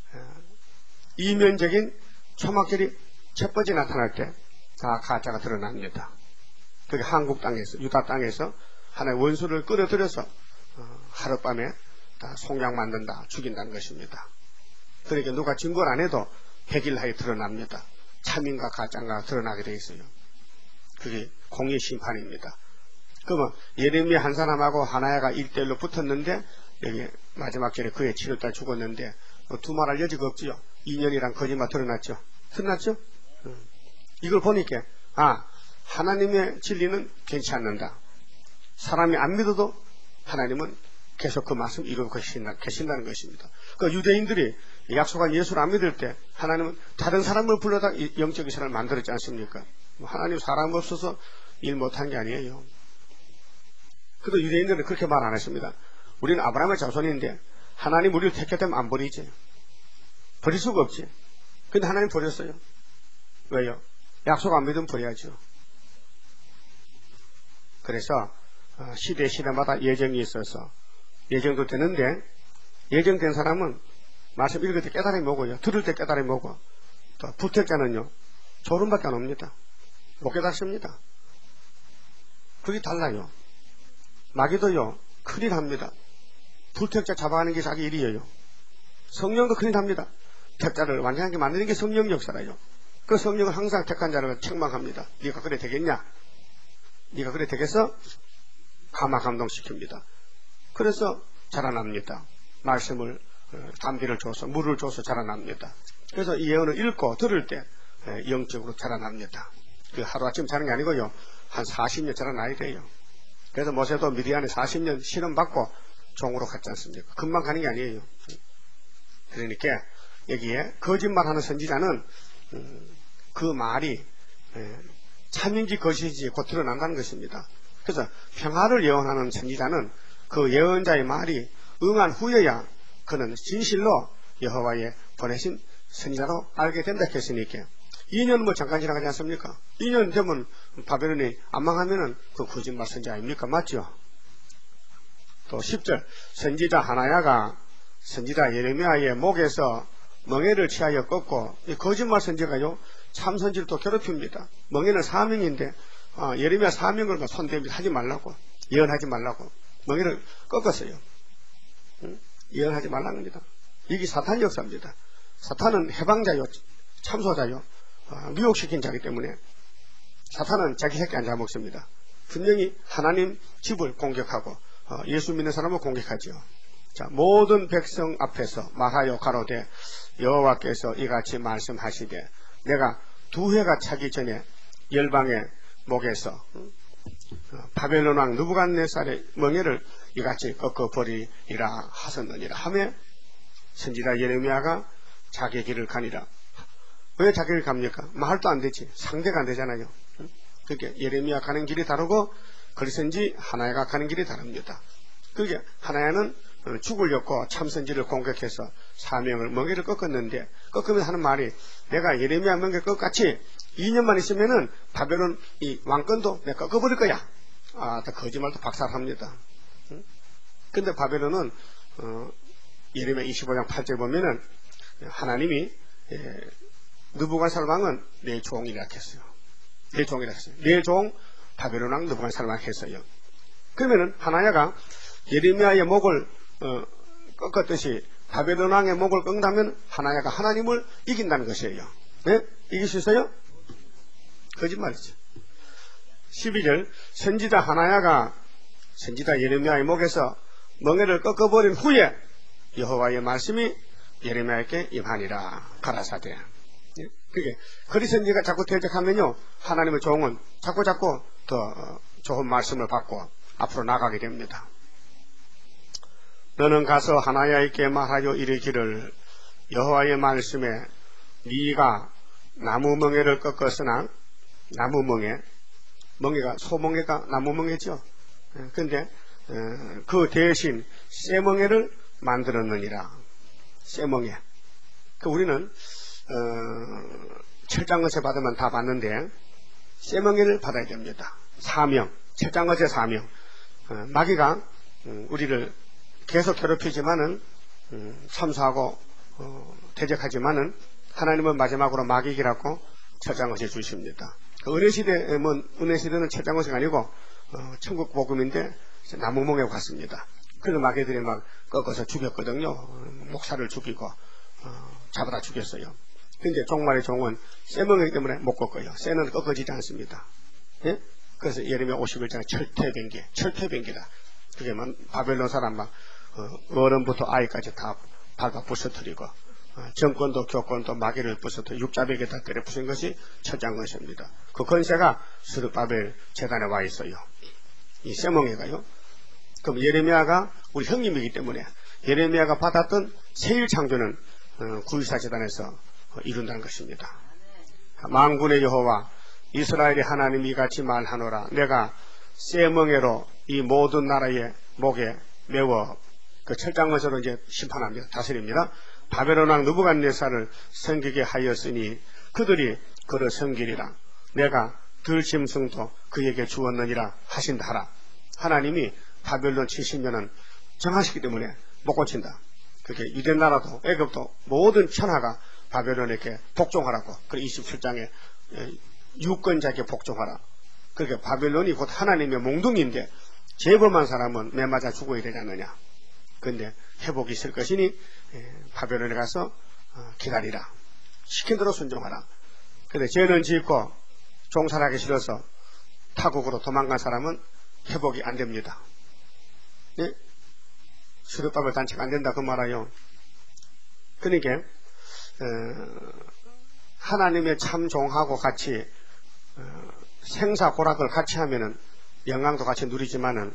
이면적인 초막절이 첫 번째 나타날 때 다 가짜가 드러납니다. 그게 한국 땅에서 유다 땅에서 하나의 원수를 끌어들여서 하룻밤에 다 송양 만든다 죽인다는 것입니다. 그러니까 누가 증거를 안 해도 100일 하에 드러납니다. 참인가 가짜인가 드러나게 되어 있어요. 그게 공의 심판입니다. 그러면 예레미야 한 사람하고 하나야가 1대1로 붙었는데 여기 마지막 절에 그의 7월달 죽었는데 두말할 여지가 없지요. 2년이란 거짓말 드러났죠. 드러났죠? 이걸 보니까 하나님의 진리는 괜찮지 않는다. 사람이 안 믿어도 하나님은 계속 그 말씀을 이루고 계신다는 것입니다. 그러니까 유대인들이 약속한 예수를 안 믿을 때 하나님은 다른 사람을 불러다 영적 이스라엘을 만들었지 않습니까? 하나님 사람 없어서 일 못한 게 아니에요. 그래도 유대인들은 그렇게 말 안 했습니다. 우리는 아브라함의 자손인데 하나님 우리를 택했다면 안 버리지. 버릴 수가 없지. 근데 하나님 버렸어요. 왜요? 약속 안 믿으면 버려야죠. 그래서 시대마다 예정이 있어서 예정도 되는데 예정된 사람은 말씀 읽을 때 깨달음이 오고요. 들을 때 깨달음이 오고 또 부택자는요. 졸음밖에 안 옵니다. 못 깨닫습니다. 그게 달라요. 마귀도요. 큰일 합니다. 불택자 잡아가는 게 자기 일이에요. 성령도 큰일 합니다. 택자를 완전하게 만드는 게 성령 역사라요. 그 성령은 항상 택한 자를 책망합니다. 네가 그래 되겠냐? 네가 그래 되겠어? 감화감동시킵니다. 그래서 자라납니다. 말씀을 담비를 줘서 물을 줘서 자라납니다. 그래서 이 예언을 읽고 들을 때 영적으로 자라납니다. 그 하루아침 자라는 게 아니고요. 한 40년 자라나야 돼요. 그래서 모세도 미디안에 40년 실험받고 종으로 갔지 않습니까? 금방 가는 게 아니에요. 그러니까 여기에 거짓말하는 선지자는 그 말이 참인지 거짓인지 곧 드러난다는 것입니다. 그래서 평화를 예언하는 선지자는 그 예언자의 말이 응한 후에야 그는 진실로 여호와의 보내신 선지자로 알게 된다 했으니까 2년 뭐 잠깐 지나가지 않습니까? 2년 되면 바벨론이 안 망하면은 그 거짓말 선지자 아닙니까? 맞죠? 또 10절 선지자 하나야가 선지자 예레미야의 목에서 멍에를 취하여 꺾고 이 거짓말 선지자가요 참선지를 또 괴롭힙니다. 멍에는 사명인데 예레미야 사명을 손대면 하지 말라고 예언하지 말라고 멍에를 꺾었어요. 예언하지 말라는 겁니다. 이게 사탄 역사입니다. 사탄은 해방자요 참소자요 미혹시킨 자이기 때문에 사탄은 자기 새끼 안 잡먹습니다. 분명히 하나님 집을 공격하고 예수 믿는 사람을 공격하죠. 자, 모든 백성 앞에서 말하여 가로되 여호와께서 이같이 말씀하시되 내가 두 해가 차기 전에 열방의 목에서 바벨론 왕 느부갓네살의 멍에를 이같이 꺾어버리리라 하셨느니라 하며 선지자 예레미야가 자기 길을 가니라. 왜 자기 길을 갑니까? 말도 안 되지. 상대가 안 되잖아요. 그렇게 예레미야 가는 길이 다르고 그리선지 하나야가 가는 길이 다릅니다. 그게 하나야는 죽으려고 참선지를 공격해서 사명을 멍에를 꺾었는데 꺾으면서 하는 말이 내가 예레미야 멍에 꺾같이 2년만 있으면은 바벨론 이 왕권도 내가 꺾어버릴 거야. 다 거짓말도 박살합니다. 근데 바벨론은 예레미야 25장 8절 보면은 하나님이 느부갓네살 왕은 내 종이라 했어요. 내 종이라 했어요. 내 종 바벨론 왕 느부갓네살 왕 했어요. 그러면은 하나야가 예레미야의 목을 꺾었듯이 바벨론 왕의 목을 꺾는다면 하나야가 하나님을 이긴다는 것이에요. 네? 이길 수 있어요? 거짓말이죠. 12절 선지자 하나야가 선지자 예레미야의 목에서 멍에를 꺾어버린 후에 여호와의 말씀이 예레미야에게 임하니라 가라사대. 그게 그리선지가 자꾸 대적하면요 하나님의 종은 자꾸 더 좋은 말씀을 받고 앞으로 나가게 됩니다. 너는 가서 하나야에게 말하여 이르기를 여호와의 말씀에 네가 나무 멍에를 꺾었으나 나무 멍에가 소멍에가 나무 멍에죠. 근데 그 대신 쇠멍에를 만들었느니라. 쇠멍에. 우리는 철장거세 받으면 다 받는데 쇠멍에를 받아야 됩니다. 사명, 철장거세 사명. 마귀가 우리를 계속 괴롭히지만은 참수하고 대적하지만은 하나님은 마지막으로 마귀기라고 철장거세 주십니다. 은혜 시대는 철장거세가 아니고 천국 복음인데 나무멍에 갔습니다. 그래서 마귀들이 막 꺾어서 죽였거든요. 목사를 죽이고 잡아다 죽였어요. 근데 종말의 종은 쇠멍이기 때문에 못 꺾어요. 쇠는 꺾어지지 않습니다. 예? 그래서 예레미야 51장에 철퇴변기다. 그게 막 바벨론 사람 막 어른부터 아이까지 다 밟아 부서뜨리고 정권도 교권도 마귀를 부서뜨려 육자백에다 때려 부순 것이 철장건세입니다. 그 건세가 스룹바벨 재단에 와 있어요. 이 쇠멍이가요. 그럼 예레미야가 우리 형님이기 때문에 예레미야가 받았던 세일 창조는 구유사 재단에서 이룬다는 것입니다. 만군의 여호와 이스라엘의 하나님이 같이 말하노라. 내가 쇠멍에로 이 모든 나라의 목에 메워 그 철장건세로 이제 심판합니다. 다스립니다. 바벨론 왕 느부갓네살을 섬기게 하였으니 그들이 그를 섬기리라. 내가 들짐승도 그에게 주었느니라 하신다 하라. 하나님이 바벨론 70년은 정하시기 때문에 못 고친다. 그게 유대 나라도 애굽도 모든 천하가 바벨론에게 복종하라고. 그 27장에 유권자에게 복종하라. 그렇게 바벨론이 곧 하나님의 몽둥이인데 재범한 사람은 매 맞아 죽어야 되지 않느냐. 그런데 회복이 있을 것이니 바벨론에 가서 기다리라. 시킨 대로 순종하라. 그런데 죄는 짓고 종살하기 싫어서 타국으로 도망간 사람은 회복이 안 됩니다. 예? 수렵밥을 단체가 안 된다 그 말아요. 그러니까 하나님의 참 종하고 같이 생사고락을 같이 하면은 영광도 같이 누리지만은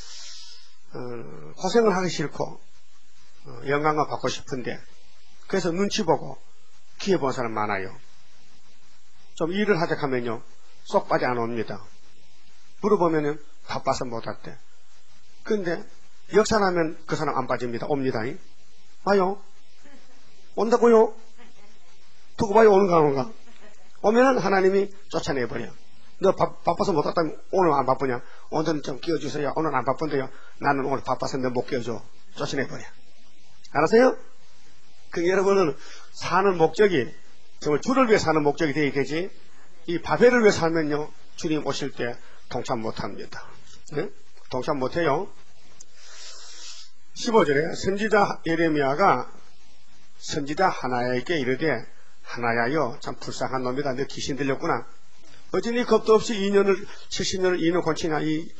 고생을 하기 싫고 영광을 받고 싶은데 그래서 눈치 보고 기회 본 사람 많아요. 좀 일을 하자 하면요 쏙 빠져 안 옵니다. 물어보면은 바빠서 못 왔대. 근데 역사나면 그 사람 안 빠집니다. 옵니다. 와요. 온다고요. 두고 봐요. 오는가 안 오는가. 오면은 하나님이 쫓아내버려. 너 바빠서 못 왔다면 오늘 안 바쁘냐? 오늘 좀 끼워주세요. 오늘 안 바쁜데요. 나는 오늘 바빠서 너 못 끼워줘. 쫓아내버려. 알았어요? 그 여러분은 사는 목적이 정말 주를 위해 사는 목적이 되어야 되지. 이 바벨을 위해 살면요 주님 오실 때 동참 못합니다. 네? 동참 못해요. 15절에 선지자 예레미야가 선지자 하나야에게 이르되 하나야여 참 불쌍한 놈이다. 너 귀신 들렸구나. 어찌니 겁도 없이 70년을 2년 권치냐.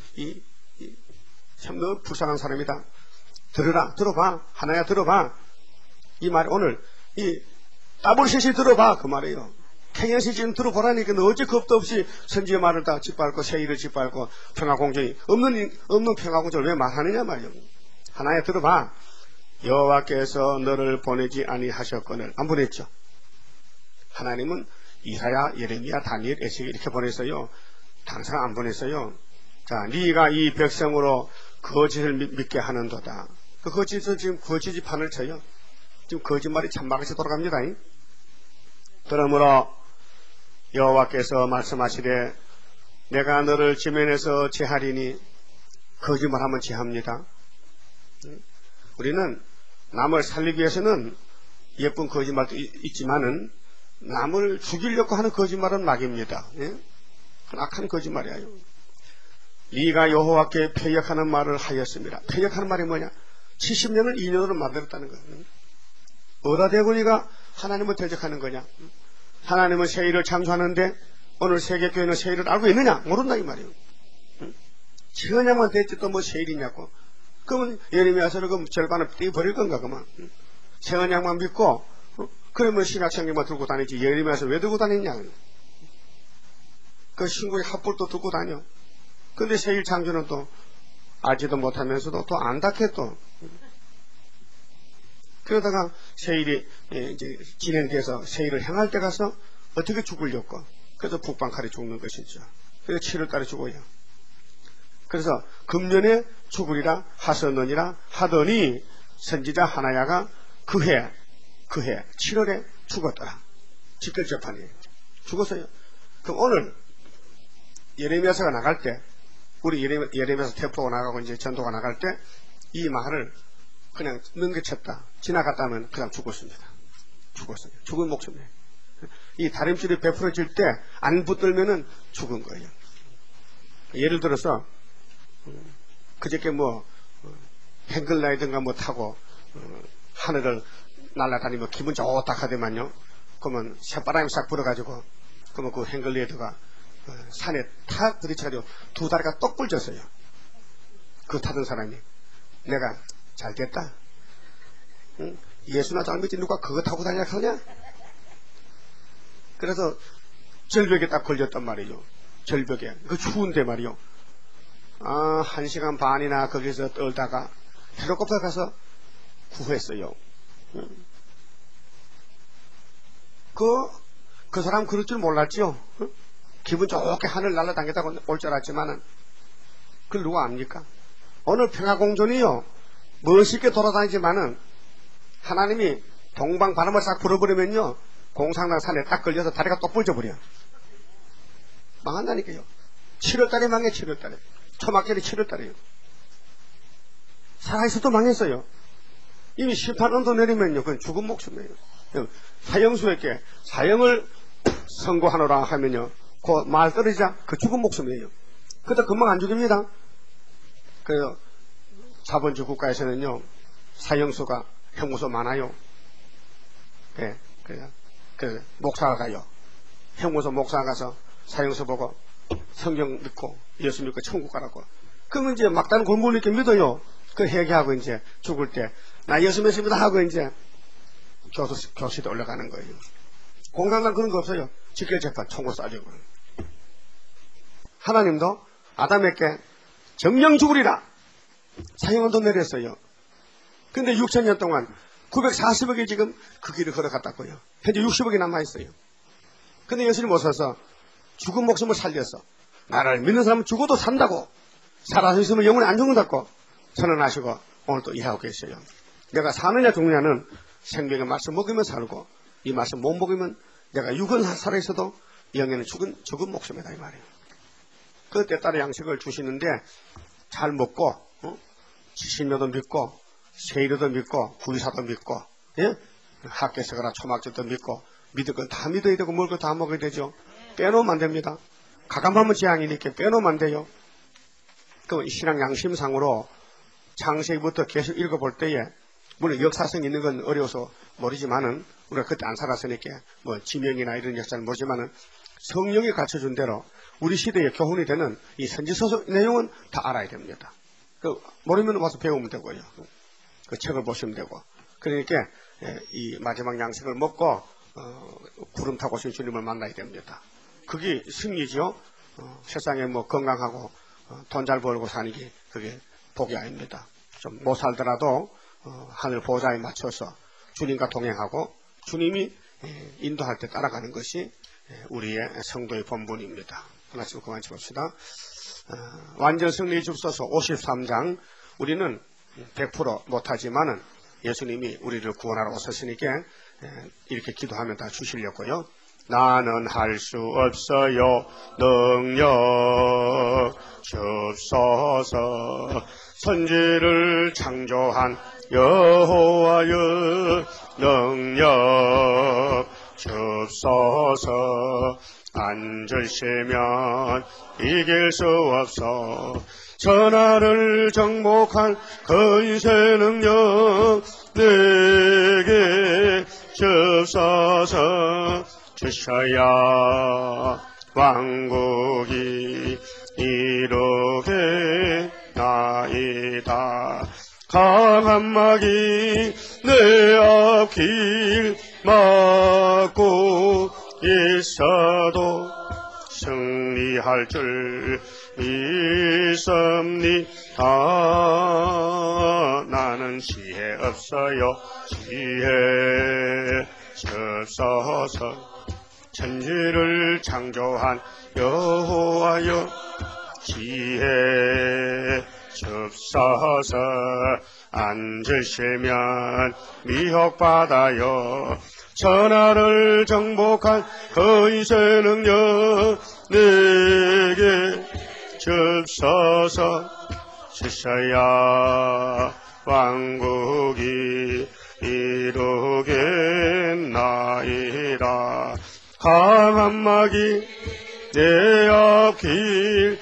참 너 불쌍한 사람이다. 들어봐. 하나야 들어봐. 이 말 오늘 이 따블셋이 들어봐 그 말이에요. 캥양시 지금 들어보라니까 너 어찌 겁도 없이 선지의 말을 다 짓밟고 세일을 짓밟고 평화공정이 없는 평화공정을 왜 말하느냐 말이에요. 하나야 들어봐. 여호와께서 너를 보내지 아니하셨거늘. 안 보냈죠. 하나님은 이사야, 예레미야, 다니엘, 에스겔 이렇게 보냈어요. 당장 안 보냈어요. 자, 네가 이 백성으로 거짓을 믿게 하는도다. 그 거짓은 지금 거짓이 판을 쳐요. 지금 거짓말이 참막에서 돌아갑니다. 그러므로 여호와께서 말씀하시되 내가 너를 지면에서 제하리니 거짓말하면 제합니다. 우리는 남을 살리기 위해서는 예쁜 거짓말도 있지만은 남을 죽이려고 하는 거짓말은 막입니다. 예? 악한 거짓말이에요. 네가 여호와께 패역하는 말을 하였습니다. 패역하는 말이 뭐냐? 70년을 2년으로 만들었다는 거예요. 어디다 대고 네가 하나님을 대적하는 거냐? 하나님은 세일을 창조하는데 오늘 세계교회는 세일을 알고 있느냐? 모른다 이 말이에요. 천양만 됐지 또 뭐 세일이냐고. 그러면 예레미야서를 그럼 절반을 떼버릴 건가 그만. 세언양만 믿고 그러면 신약성경만 들고 다니지 예레미야서 왜 들고 다니냐. 그 신구의 합불도 들고 다녀. 근데 세일 창조는 또 알지도 못하면서도 또 안다케 또. 그러다가 세일이 이제 진행돼서 세일을 향할 때 가서 어떻게 죽으려고. 그래서 북방칼에 죽는 것이죠. 그래서 7월달에 죽어요. 그래서 금년에 죽으리라 하셨느니라 하더니 선지자 하나야가 그해 7월에 죽었더라. 직결재판이에요. 죽었어요. 그럼 오늘 예레미야서가 나갈 때 우리 예레미야서 대표가 나가고 이제 전도가 나갈 때 이 말을 그냥 넘겨쳤다. 지나갔다면 그냥 죽었습니다. 죽었어요. 죽은 목숨이에요. 이 다림줄이 베풀어질 때 안 붙들면은 죽은 거예요. 예를 들어서 그저께 뭐 행글라이든가 뭐 타고 하늘을 날아다니면 기분 좋다 하더만요. 그러면 새바람이 싹 불어가지고 그러면 그 행글라이드가 산에 탁 부딪혀가지고 두 다리가 똑 부러졌어요. 그 타던 사람이 내가 잘됐다. 응? 예수나 잘 믿지 누가 그거 타고 다니냐 하냐? 그래서 절벽에 딱 걸렸단 말이죠. 절벽에. 그 추운데 말이요. 1시간 반이나 거기서 떨다가 헬리콥터 가서 구했어요. 응? 그 사람 그럴 줄 몰랐죠. 응? 기분 좋게 하늘 날아다니다가 올 줄 알았지만은 그걸 누가 압니까? 오늘 평화공존이요. 멋있게 돌아다니지만은 하나님이 동방 바람을 싹 불어버리면요. 공상당 산에 딱 걸려서 다리가 똑 부러져버려. 망한다니까요. 7월달에 망해 7월달에. 초막절이 7월달이에요. 살아있어도 망했어요. 이미 심판 언도 내리면요. 그건 죽은 목숨이에요. 사형수에게 사형을 선고하노라 하면요. 그 말 떨어지자 그 죽은 목숨이에요. 그때 금방 안 죽입니다. 그 자본주의 국가에서는요. 사형수가 형무소 많아요. 그 목사가 가요. 형무소 목사가 가서 사형수 보고 성경 믿고 예수 믿고 천국 가라고 그러면 이제 막다른 골목을 이렇게 믿어요. 그 회개하고 이제 죽을 때, 나 예수 믿습니다 하고 이제 교시대 올라가는 거예요. 공산당 그런 거 없어요. 직결재판 총으로 쏴주고. 하나님도 아담에게 정령 죽으리라 사형언도 내렸어요. 근데 6,000년 동안 940억이 지금 그 길을 걸어갔다고요. 현재 60억이 남아있어요. 근데 예수님 오셔서 죽은 목숨을 살려서 나를 믿는 사람은 죽어도 산다고, 살아서 있으면 영원히 안 죽는다고 선언하시고 오늘 또 이해하고 계셔요. 내가 사느냐 죽느냐는 생명의 말씀 먹으면 살고, 이 말씀 못 먹으면 내가 육은 살아있어도 영에는 죽은 목숨이다 이 말이에요. 그때 따라 양식을 주시는데 잘 먹고, 지신료도 믿고, 세일도 믿고, 구의사도 믿고, 예? 학계서거나 초막절도 믿고, 믿을 건 다 믿어야 되고 먹을 거 다 먹어야 되죠. 빼놓으면 안 됩니다. 가감하면 재앙이니까 빼놓으면 안 돼요. 그럼 신앙 양심상으로 창세기부터 계속 읽어볼 때에, 물론 역사성 있는 건 어려워서 모르지만은, 우리가 그때 안 살았으니까 뭐 지명이나 이런 역사는 모르지만은, 성령이 가르쳐준 대로 우리 시대의 교훈이 되는 이 선지서 내용은 다 알아야 됩니다. 모르면 와서 배우면 되고요. 그 책을 보시면 되고. 그러니까 이 마지막 양식을 먹고 구름 타고 오신 주님을 만나야 됩니다. 그게 승리죠. 세상에 뭐 건강하고 돈 잘 벌고 사는 게 그게 복이 아닙니다. 좀 못 살더라도 하늘 보좌에 맞춰서 주님과 동행하고 주님이 인도할 때 따라가는 것이 우리의 성도의 본분입니다. 하나씩 그만 봅시다. 완전 승리 주옵소서. 53장. 우리는 100% 못하지만은 예수님이 우리를 구원하러 오셨으니까 이렇게 기도하면 다 주시려고요. 나는 할 수 없어요. 능력 주옵소서. 천지를 창조한 여호와여 능력 주옵소서. 앉으시면 이길 수 없어. 천하를 정복할 권세 능력 내게 주옵소서. 주셔야 왕국이 이루게 나이다. 강한 마귀 내 앞길 막고 있어도 승리할 줄 믿습니다. 나는 지혜 없어요. 지혜 주옵소서. 천지를 창조한 여호와여 지혜 주옵소서. 앉으시면 미혹받아요. 천하를 정복할 권세 능력 내게 주옵소서. 주셔야 왕국이 이루겠나이다. 강한 마귀 내 앞길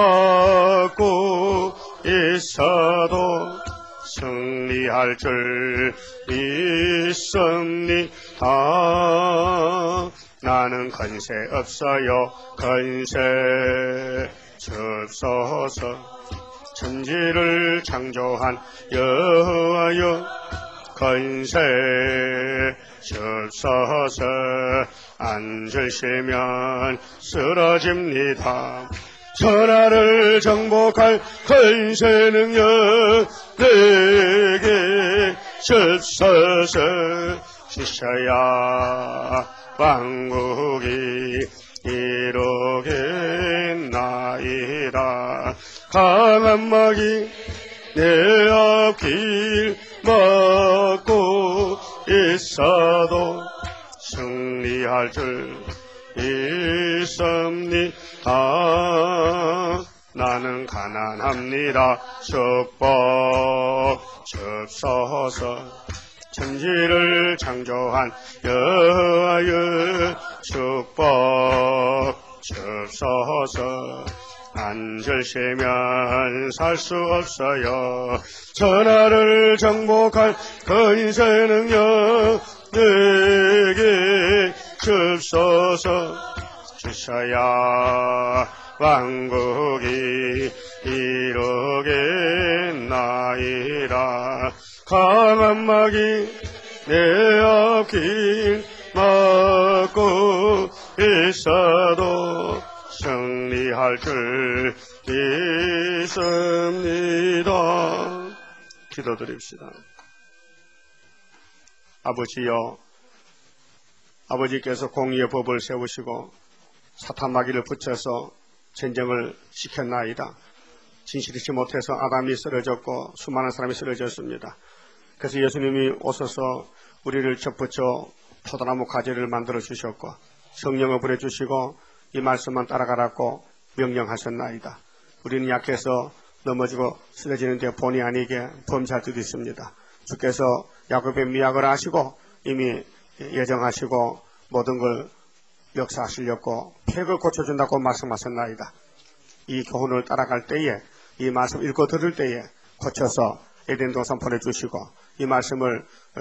막고 있어도 승리할 줄 믿습니다. 나는 권세 없어요. 권세 주옵소서. 천지를 창조한 여호와여 권세 주옵소서. 앉으시면 쓰러집니다. 천하를 정복할 권세 능력 내게 주옵소서. 주셔야 왕국이 이루겠나이다. 강한 마귀 내 앞길 막고 있어도 승리할 줄 믿습니다. 나는 가난합니다. 축복 주옵소서. 천지를 창조한 여호와여 축복 주옵소서. 앉으시면 살 수 없어요. 천하를 정복할 권세 능력 내게 주옵소서. 주셔야 왕국이 이루겠나이다. 강한 마귀 내 앞길 막고 있어도 승리할 줄 믿습니다. 기도드립시다. 아버지여, 아버지께서 공의의 법을 세우시고 사탄 마귀를 붙여서 전쟁을 시켰나이다. 진실이지 못해서 아담이 쓰러졌고 수많은 사람이 쓰러졌습니다. 그래서 예수님이 오셔서 우리를 접붙여 포도나무 가지를 만들어 주셨고 성령을 보내주시고 이 말씀만 따라가라고 명령하셨나이다. 우리는 약해서 넘어지고 쓰러지는데 본의 아니게 범죄할 때도 있습니다. 주께서 야곱의 미약을 아시고 이미 예정하시고 모든 걸 역사하시려고 폐를 고쳐준다고 말씀하셨나이다. 이 교훈을 따라갈 때에 이 말씀 읽고 들을 때에 고쳐서 에덴 동산 보내주시고 이 말씀을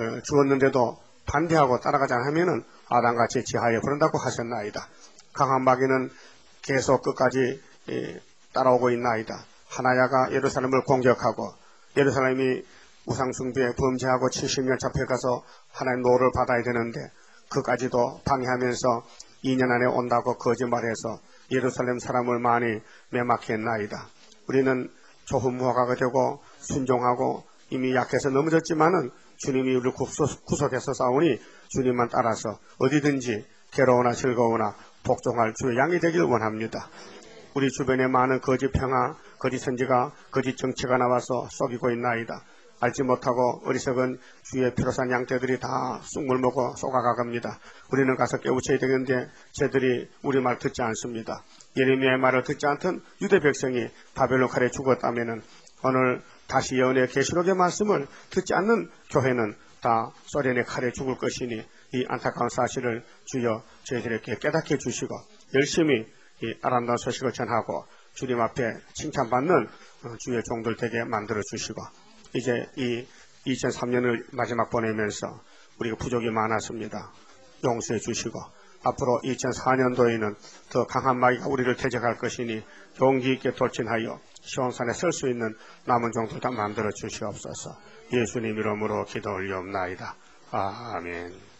주었는데도 반대하고 따라가지 않으면 아담같이 지하에 부른다고 하셨나이다. 강한 마귀는 계속 끝까지 따라오고 있나이다. 하나야가 예루살렘을 공격하고 예루살렘이 우상숭배에 범죄하고 70년 잡혀가서 하나님 노를 받아야 되는데 그까지도 방해하면서 2년 안에 온다고 거짓말해서 예루살렘 사람을 많이 매맞게 했나이다. 우리는 조훈무화가 되고 순종하고 이미 약해서 넘어졌지만은 주님이 우리를 구속해서 싸우니 주님만 따라서 어디든지 괴로우나 즐거우나 복종할 주의 양이 되기를 원합니다. 우리 주변에 많은 거짓 평화, 거짓 선지가, 거짓 정치가 나와서 속이고 있나이다. 알지 못하고 어리석은 주의 피로산 양떼들이 다 쑥물 먹고 쏘가갑니다. 우리는 가서 깨우쳐야 되는데 쟤들이 우리 말 듣지 않습니다. 예레미야의 말을 듣지 않던 유대 백성이 바벨론 칼에 죽었다면은 오늘 다시 예언의 계시록의 말씀을 듣지 않는 교회는 다 소련의 칼에 죽을 것이니 이 안타까운 사실을 주여 저희들에게 깨닫게 해주시고 열심히 이 아름다운 소식을 전하고 주님 앞에 칭찬받는 주의 종들 되게 만들어 주시고 이제 이 2003년을 마지막 보내면서 우리가 부족이 많았습니다. 용서해 주시고 앞으로 2004년도에는 더 강한 마귀가 우리를 대적할 것이니 용기 있게 돌진하여 시온산에 설 수 있는 남은 종들 다 만들어 주시옵소서. 예수님 이름으로 기도 올리옵나이다. 아멘.